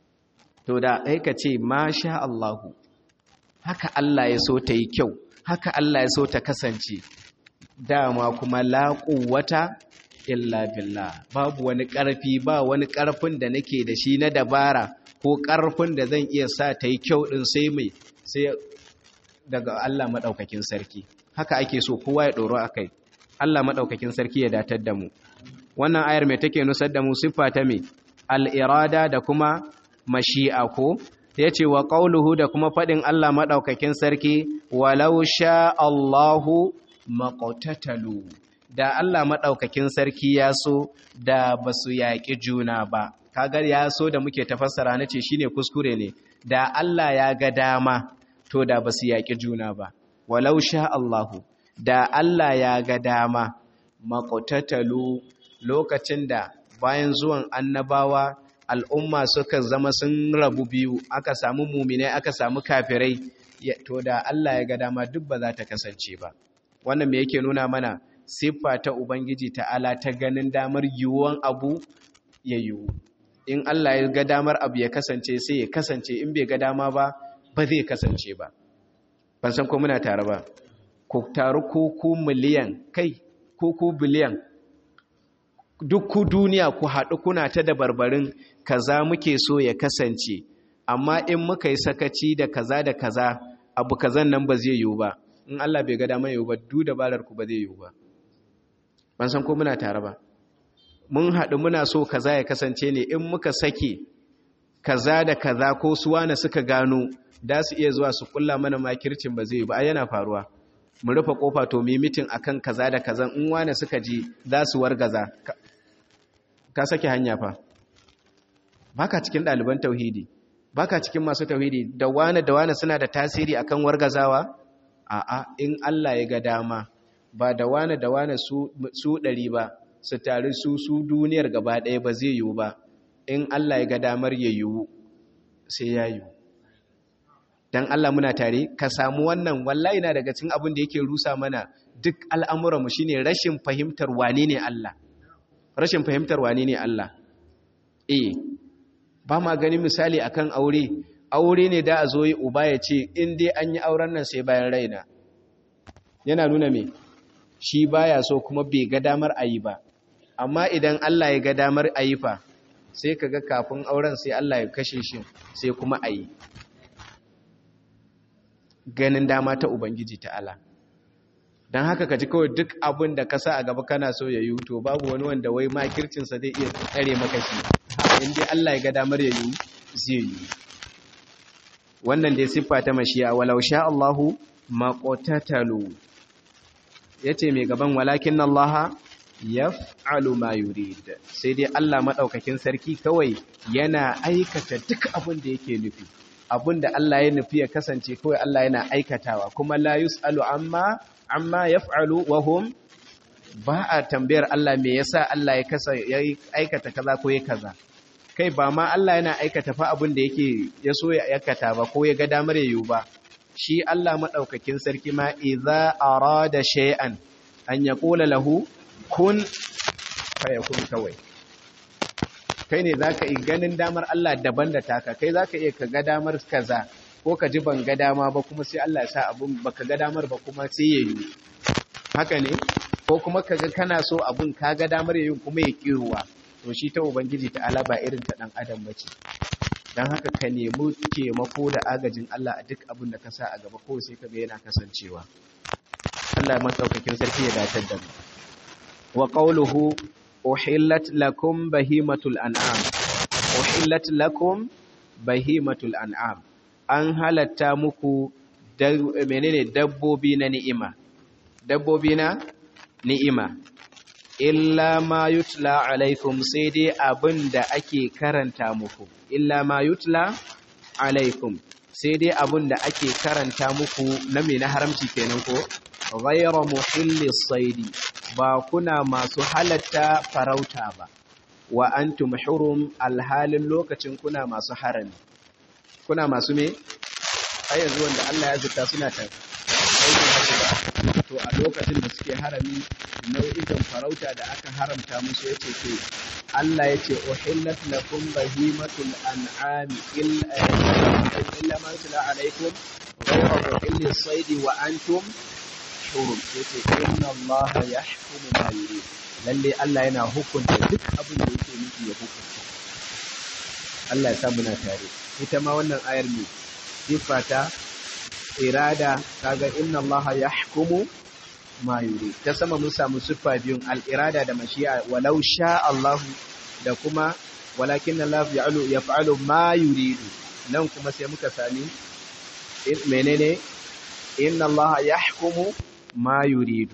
to da kai kace masha Allah haka Allah ya so ta yi kyau haka Allah ya so ta kasance dama kuma la quwwata illa billah babu wani ƙarfi ba wani ƙarfin da nake da shi na dabara ko ƙarfin da zan iya sa ta yi kyau din sai daga Allah madaukakin sarki haka ake so kowa ya doro akai Allah madaukakin sarki ya datar da mu wannan ayar me take nusar da mu siffa ta me al-irada da kuma mashi'a ko yace wa qauluhu da kuma fadin Allah madaukakin sarki walau sha Allahu maqtatalu da Allah madaukakin sarki ya so da basu yaki juna ba kaga ya so da muke tafassara nace shine kuskure ne da Allah ya ga dama to da basu yaki juna ba walau sha Allahu da Allah ya ga dama maqtatalu lokacin da bayan zuwan annabawa al'umma suka zama sun rabu biyu, aka samu muminai aka samu kafirai, to da Allah ya ga dama duk ba za ta kasance ba. Wannan me yake nuna mana? Siffa ta Ubangiji ta'ala ta ganin damar yiwuwan abu ya yiwu. In Allah ya ga damar abu ya kasance sai ya kasance, in bai ga dama ba ba zai kasance ba. Ban san ko muna tare ba. Ku taru ku miliyan, kai ku biliyan, duk ku duniya ku haɗu kuna ta da barbarin kaza muke so ya kasance, amma in muka yi sakaci da kaza abu kazan nan ba zai yiwu ba. In Allah bai ga dama yiwu ba, duk dabarar ku ba zai yiwu ba. Ban san ko muna tare ba. Mun haɗu muna so kaza ya kasance ne, in muka sake kaza da kaza ko suwana suka gano da su iya zuwa su kulla mana makircin ba zai yi ba. Ai yana faruwa. Mu rufe kofa to mu yi mitin akan kaza da kaza, in wane suka ji za su wargaza. Ka sake hanya fa. Baka cikin ɗaliban tauhidi, baka cikin masu tauhidi. Da wane suna da tasiri akan wargazawa? A'a, in Allah ya ga dama ba da wane su 100 ba su tare su duniyar gaba ɗaya ba zai yiwu ba. In Allah ya ga damar ya yiwu sai ya yiwu. Dan Allah muna tare, ka samu wannan wallahi na daga cikin abin da yake rusa mana duk al'amuranmu shine rashin fahimtar wane ne Allah. Rashin fahimtar wane ne Allah. Ba ma gani misali akan aure ne da a zo yi uba ya ce in dai an yi auren nan sai bayan raina. Yana nuna me? Shi baya so kuma bai ga damar a yi ba. Amma idan Allah ya ga damar a yi fa, sai ka ga kafin auren sai Allah ya kashe shi sai kuma a yi. Ganin dama ta Ubangiji ta'ala. Don haka ka ji kawai duk abin da ka sa a gaba kana so ya yi, to babu wani wanda wai makircinsa zai iya tsare maka shi. In dai Allah ya ga damar ya yi zai yi. Wannan dai siffa ta mashiya, walau sha Allahu maqtatalu. Yace mai gaban walakin Allah yaf'alu ma yurid. Sai dai Allah madaukakin sarki kawai yana aikata duk abin da yake nufi. Abin da Allah ya nufi ya kasance kawai Allah yana aikatawa, kuma la yus'alu amma yaf'alu wa hum, ba a tambayar Allah me yasa Allah ya aikata kaza ko ya kaza. Kai ba ma Allah yana aikata fa abin da yake ya so ya aikata ba ko ya ga damar yayu ba. Shi Allah madaukakin sarki ma idza arada shay'an an yaqula lahu kun fayakun kawai. Kai ne zaka yi ganin damar Allah daban da taka. Kai zaka iya ka ga damar kaza ko ka ji ban ga dama ba, kuma sai Allah ya sa abun baka ga damar ba kuma sai yayi. Haka ne? Ko kuma kaga kana so abun ka ga damar yayin kuma ya kiruwa. To shi ta Ubangiji ta'ala ba irin ta dan adam bace. Dan haka ka nemi taimako da agajin Allah a duk abin da ka sa a gaba, ko sai kaga yana kasancewa. Allah ya matsaukakin sarki ya datar da mu. Wa qawluhu uhillat lakum bahimatul an'am. Uhillat lakum bahimatul an'am. An halatta muku menene dabbobi na ni'ima. Dabbobi na ni'ima. Illa ma yutla alaikum, sai dai abin da ake karanta muku. Illa ma yutla alaikum, sai dai abin da ake karanta muku na mai na haramci kenan ko? Ghayra muhillis saidi, ba kuna masu halatta farauta ba. Wa antum hurum, alhalin lokacin kuna masu harami. Kuna masu me? Ai yanzu wanda Allah ya zuta suna ta aikin hajji ba. To a lokacin da suke harami, nau'ikan farauta da aka haramta musu yace to Allah yace uhillat lakum bahimatul an'ami illa ma yutla alaykum ghayra muhillis sayd wa antum hurum. Yace inna Allah yahkumu ma yurid. Lalle Allah yana hukunta duk abin da yake nufi ya hukunta. Allah ya sa muna tare. Ita ma wannan ayar ne sifata irada, kaga inna Allah yahkumu ma yuri. Ta sama mun samu siffa biyun, al-irada da mashi'a, walau sha Allah, da kuma walakin Allah yaf'alu ma yuridu. Nan kuma sai muka sami menene? Inna Allah yahkumu ma yuridu.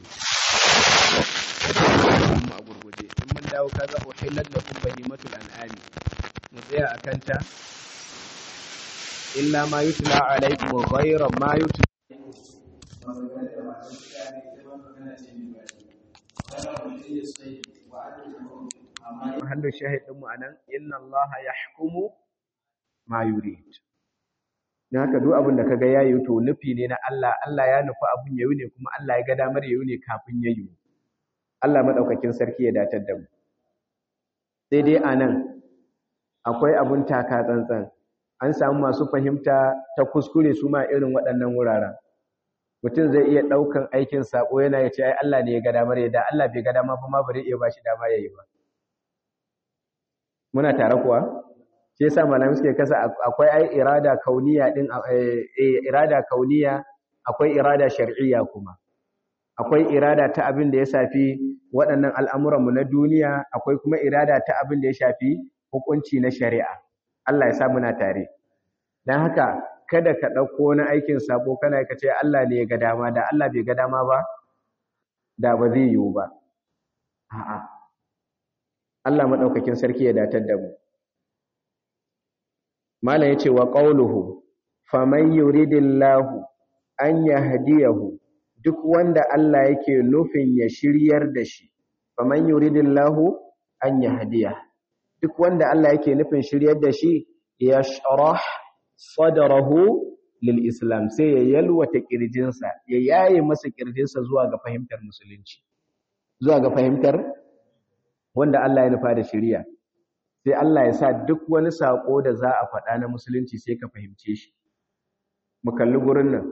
A gurguje in mun dawo kaga uhillat lakum bahimatul an'ami, mu tsaya akan ta. إلا ما يتلى عليكم غير ما يتلى hallu shahidin mu anan inna Allah yahkumu ma yurid. Dan haka duk abin da kaga yayi to nufi ne na Allah, Allah ya nufi abin yayi ne kuma Allah ya ga damar yayi ne kafin yayi. Allah madaukakin sarki ya datar da mu. Sai dai anan akwai abun taka tsantsan. An samu masu fahimta ta kuskure su ma irin waɗannan wuraren. Mutum zai iya ɗaukan aikin sako yana ya ce ai Allah ne ya ga damar ya da Allah bai ga dama ba ma bari iya bashi dama yayi ba. Muna tare kuwa? Shi yasa malamai suke kasa akwai ai irada kauniya din irada kauniya, akwai irada shar'iyya kuma. Akwai irada ta abin da ya shafi waɗannan al'amuran mu na duniya, akwai kuma irada ta abin da ya shafi hukunci na shari'a. Allah ya sa muna tare. Dan haka kada ka ɗauko na aikin sabo kana ka ce Allah ne ya ga dama, da Allah bai ga dama ba da ba zai yiwu ba. A'a. Allah madaukakin sarki ya datar da mu. Malam yace wa qauluhu faman yuridillahu an yahdiyahu, duk wanda Allah yake nufin ya shiryar da shi. Faman yuridillahu an yahdiyahu, duk wanda Allah yake nufin shiryar da shi yashrah sadrahu lil islam, sai ya yalwata kirjinsa, ya yaye masa kirjinsa zuwa ga fahimtar musulunci, zuwa ga fahimtar wanda Allah ya nufa da shiriya. Sai Allah ya sa duk wani sako da za a faɗa na musulunci sai ka fahimce shi. Mu kalli gurin nan,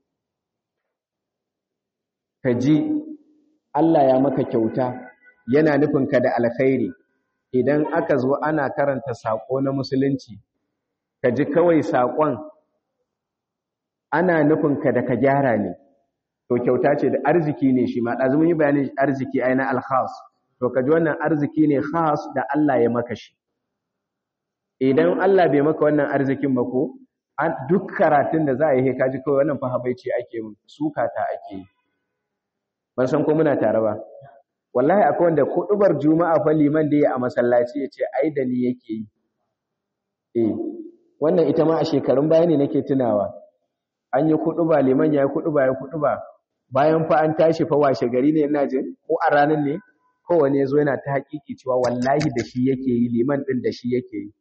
ka ji Allah ya maka kyauta, yana nufin ka da alkhairi. Idan aka zo ana karanta sako na musulunci, ka ji kawai sakon ana nufin ka da ka gyara ne, to kyauta ce da arziki ne shi ma. Ɗazu mun yi bayanin arziki ai na alkhas, to ka ji wannan arziki ne khas da Allah ya maka shi. Idan Allah bai maka wannan arzikin ba ko duk karatun da za a yi ka ji kawai wannan fa habaici ake mun, suka ta ake yi. Ban san ko muna tare ba. Wallahi akwai wanda kudubar juma'a fa liman da ya a masallaci ya ce ai da ni yake yi. Wannan ita ma a shekarun baya ne nake tunawa. An yi kuduba, liman ya yi kuduba, bayan fa an tashi fa washe gari ne ina jin ko a ranar ne kowane yazo yana ta hakiki cewa wallahi da shi yake yi, liman din da shi yake yi.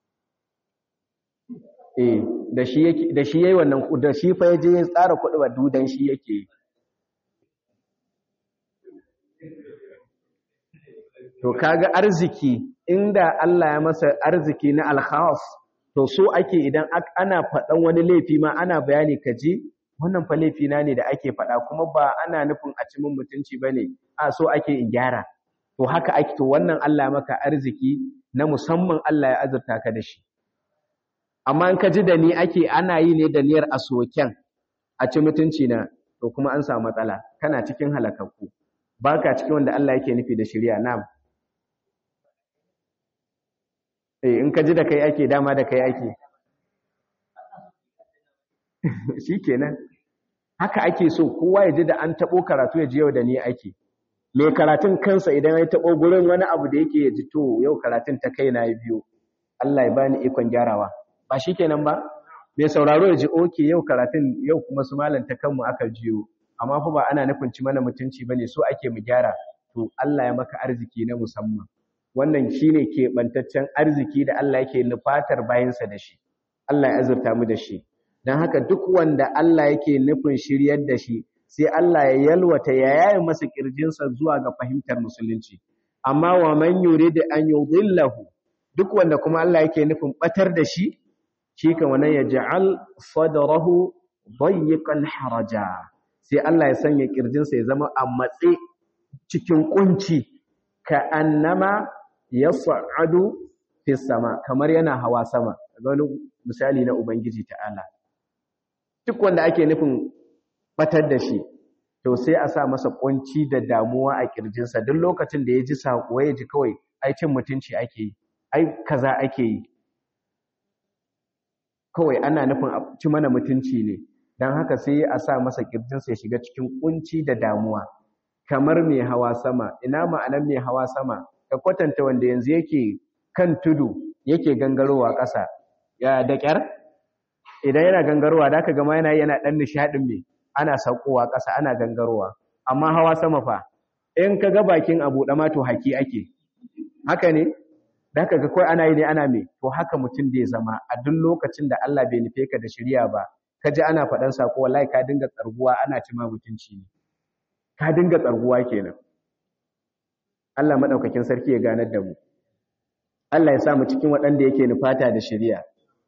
Da shi yayi wannan, da shi fa yaje ya tsara kuduba dudan shi yake yi. To kaga arziki, inda Allah ya masa arziki na alkhas, to so ake idan ana faɗan wani laifi ma ana bayani ka ji wannan fa laifi na ne da ake faɗa, kuma ba ana nufin a ci min mutunci bane, a so ake in gyara. To haka ake, to wannan Allah maka arziki na musamman Allah ya azurta ka da shi. Amma in ka ji da ni ake ana yi ne da niyyar a soken a ci mutunci na, to kuma an samu matsala, kana cikin halakakku, baka cikin wanda Allah yake nufi da shari'a. Na'am. In ka ji da kai ake, dama da kai ake. Shikenan. Haka ake so kowa ya ji da an tabo karatu ya ji yau da ni ake. Mai karatun kansa idan ya tabo gurin wani abu da yake ya ji to yau karatun ta kai na yi biyo. Allah ya bani ikon gyarawa. Ba shikenan ba? Mai sauraro ya ji okay yau karatun yau kuma su malanta kanmu aka jiyo. Amma fa ba ana nufin ci mana mutunci bane, so ake mu gyara. To Allah ya maka arziki na musamman. Wannan shine keɓantaccen arziki da Allah yake nufatar bayansa da shi. Allah ya azurta mu da shi. Don haka duk wanda Allah yake nufin shiryar da shi, sai Allah ya yalwata ya yaye masa kirjinsa zuwa ga fahimtar musulunci. Amma wa man yurid an yudillahu, duk wanda kuma Allah yake nufin batar da shi, shi kan wannan ya ja'al sadrahu dayyiqan haraja. Sai Allah ya sanya kirjinsa ya zama a matse cikin kunci, ka annama yas'adu fis sama, kamar yana hawa sama. Wani misali na Ubangiji ta'ala. Duk wanda ake nufin batar da shi, to sai a sa masa kunci da damuwa a kirjinsa. Duk lokacin da ya ji sako ya ji kawai ai cin mutunci ake yi, ai kaza ake yi, kawai ana nufin a ci mana mutunci ne. Don haka sai a sa masa kirjinsa ya shiga cikin kunci da damuwa, kamar mai hawa sama. Ina ma'anar mai hawa sama? Ka kwatanta wanda yanzu yake kan tudu yake gangarowa ƙasa, ya da ƙyar idan yana gangarowa da aka gama yana ɗan nishaɗin mai ana saukowa ƙasa ana gangarowa. Amma hawa sama fa in ka ga bakin abu ɗama to haki ake, haka ne da ka ga kawai ana yi ne ana me to haka mutum da ya zama a duk lokacin da Allah bai nufe ka da shirya ba ka ji ana faɗan sako wallahi ka dinga tsarguwa ana ci ma mutunci ne ka dinga tsarguwa kenan Allah madaukakin sarki ya ganar da mu Allah ya sa mu cikin waɗanda yake nufata da shirya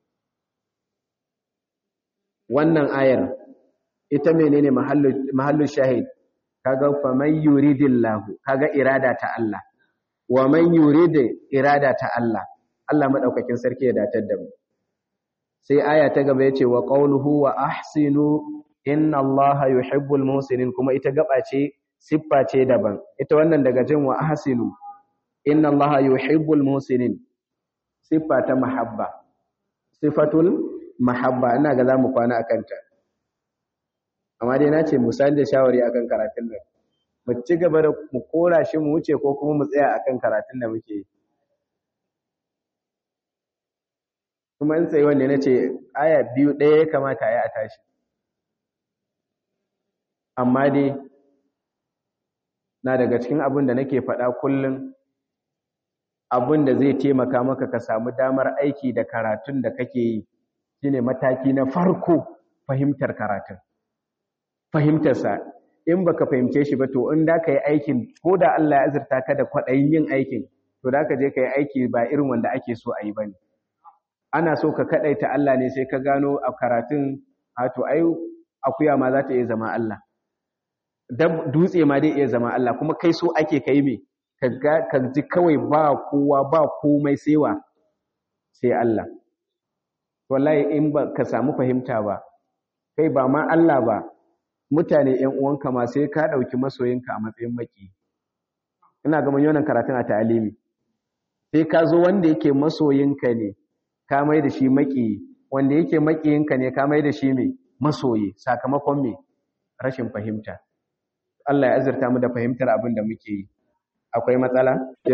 wannan ayar ita menene mahallu shahid kaga faman yuridillahu kaga irada ta Allah wa man yurid irada ta Allah Allah madaukakin sarki ya datar da mu sai aya ta gaba yace wa qawluhu wa ahsinu inna Allaha yuhibbul muhsinin kuma ita gaba ce siffa ce daban ita wannan daga jin wa ahsinu inna Allaha yuhibbul muhsinin siffa ta mahabba sifatul mahabba ina ga zamu kwana akan ta amma dai nace misali da shawari akan karatun nan mu ci gaba da mu kora shi mu wuce ko kuma mu tsaya akan karatun da muke kuma in sai wanda nace aya biyu ɗaya ya kamata ayi a tashi amma dai na daga cikin abin da nake faɗa kullum abin da zai taimaka maka ka samu damar aiki da karatun da kake yi shine mataki na farko fahimtar karatun fahimtarsa in baka fahimce shi ba to in da ka yi aikin ko da Allah ya azurta ka da kwaɗayin yin aikin to da ka je ka yi aiki ba irin wanda ake so a yi ba ne ana so ka kaɗaita Allah ne sai ka gano a karatun to ai akuya ma za ta iya zama Allah dutse ma dai iya zama Allah kuma kai so ake kai me ka ji kawai ba kowa ba komai sai Allah wallahi in ba ka samu fahimta ba kai ba ma Allah ba mutane ƴan uwanka ma sai ka dauki masoyinka a matsayin maki ina ga mun yi wannan karatun a ta'alimi sai ka zo wanda yake masoyinka ne ka mai da shi maki wanda yake makiyinka ne ka mai da shi me masoyi sakamakon me rashin fahimta Allah ya azurta mu da fahimtar abin da muke yi akwai matsala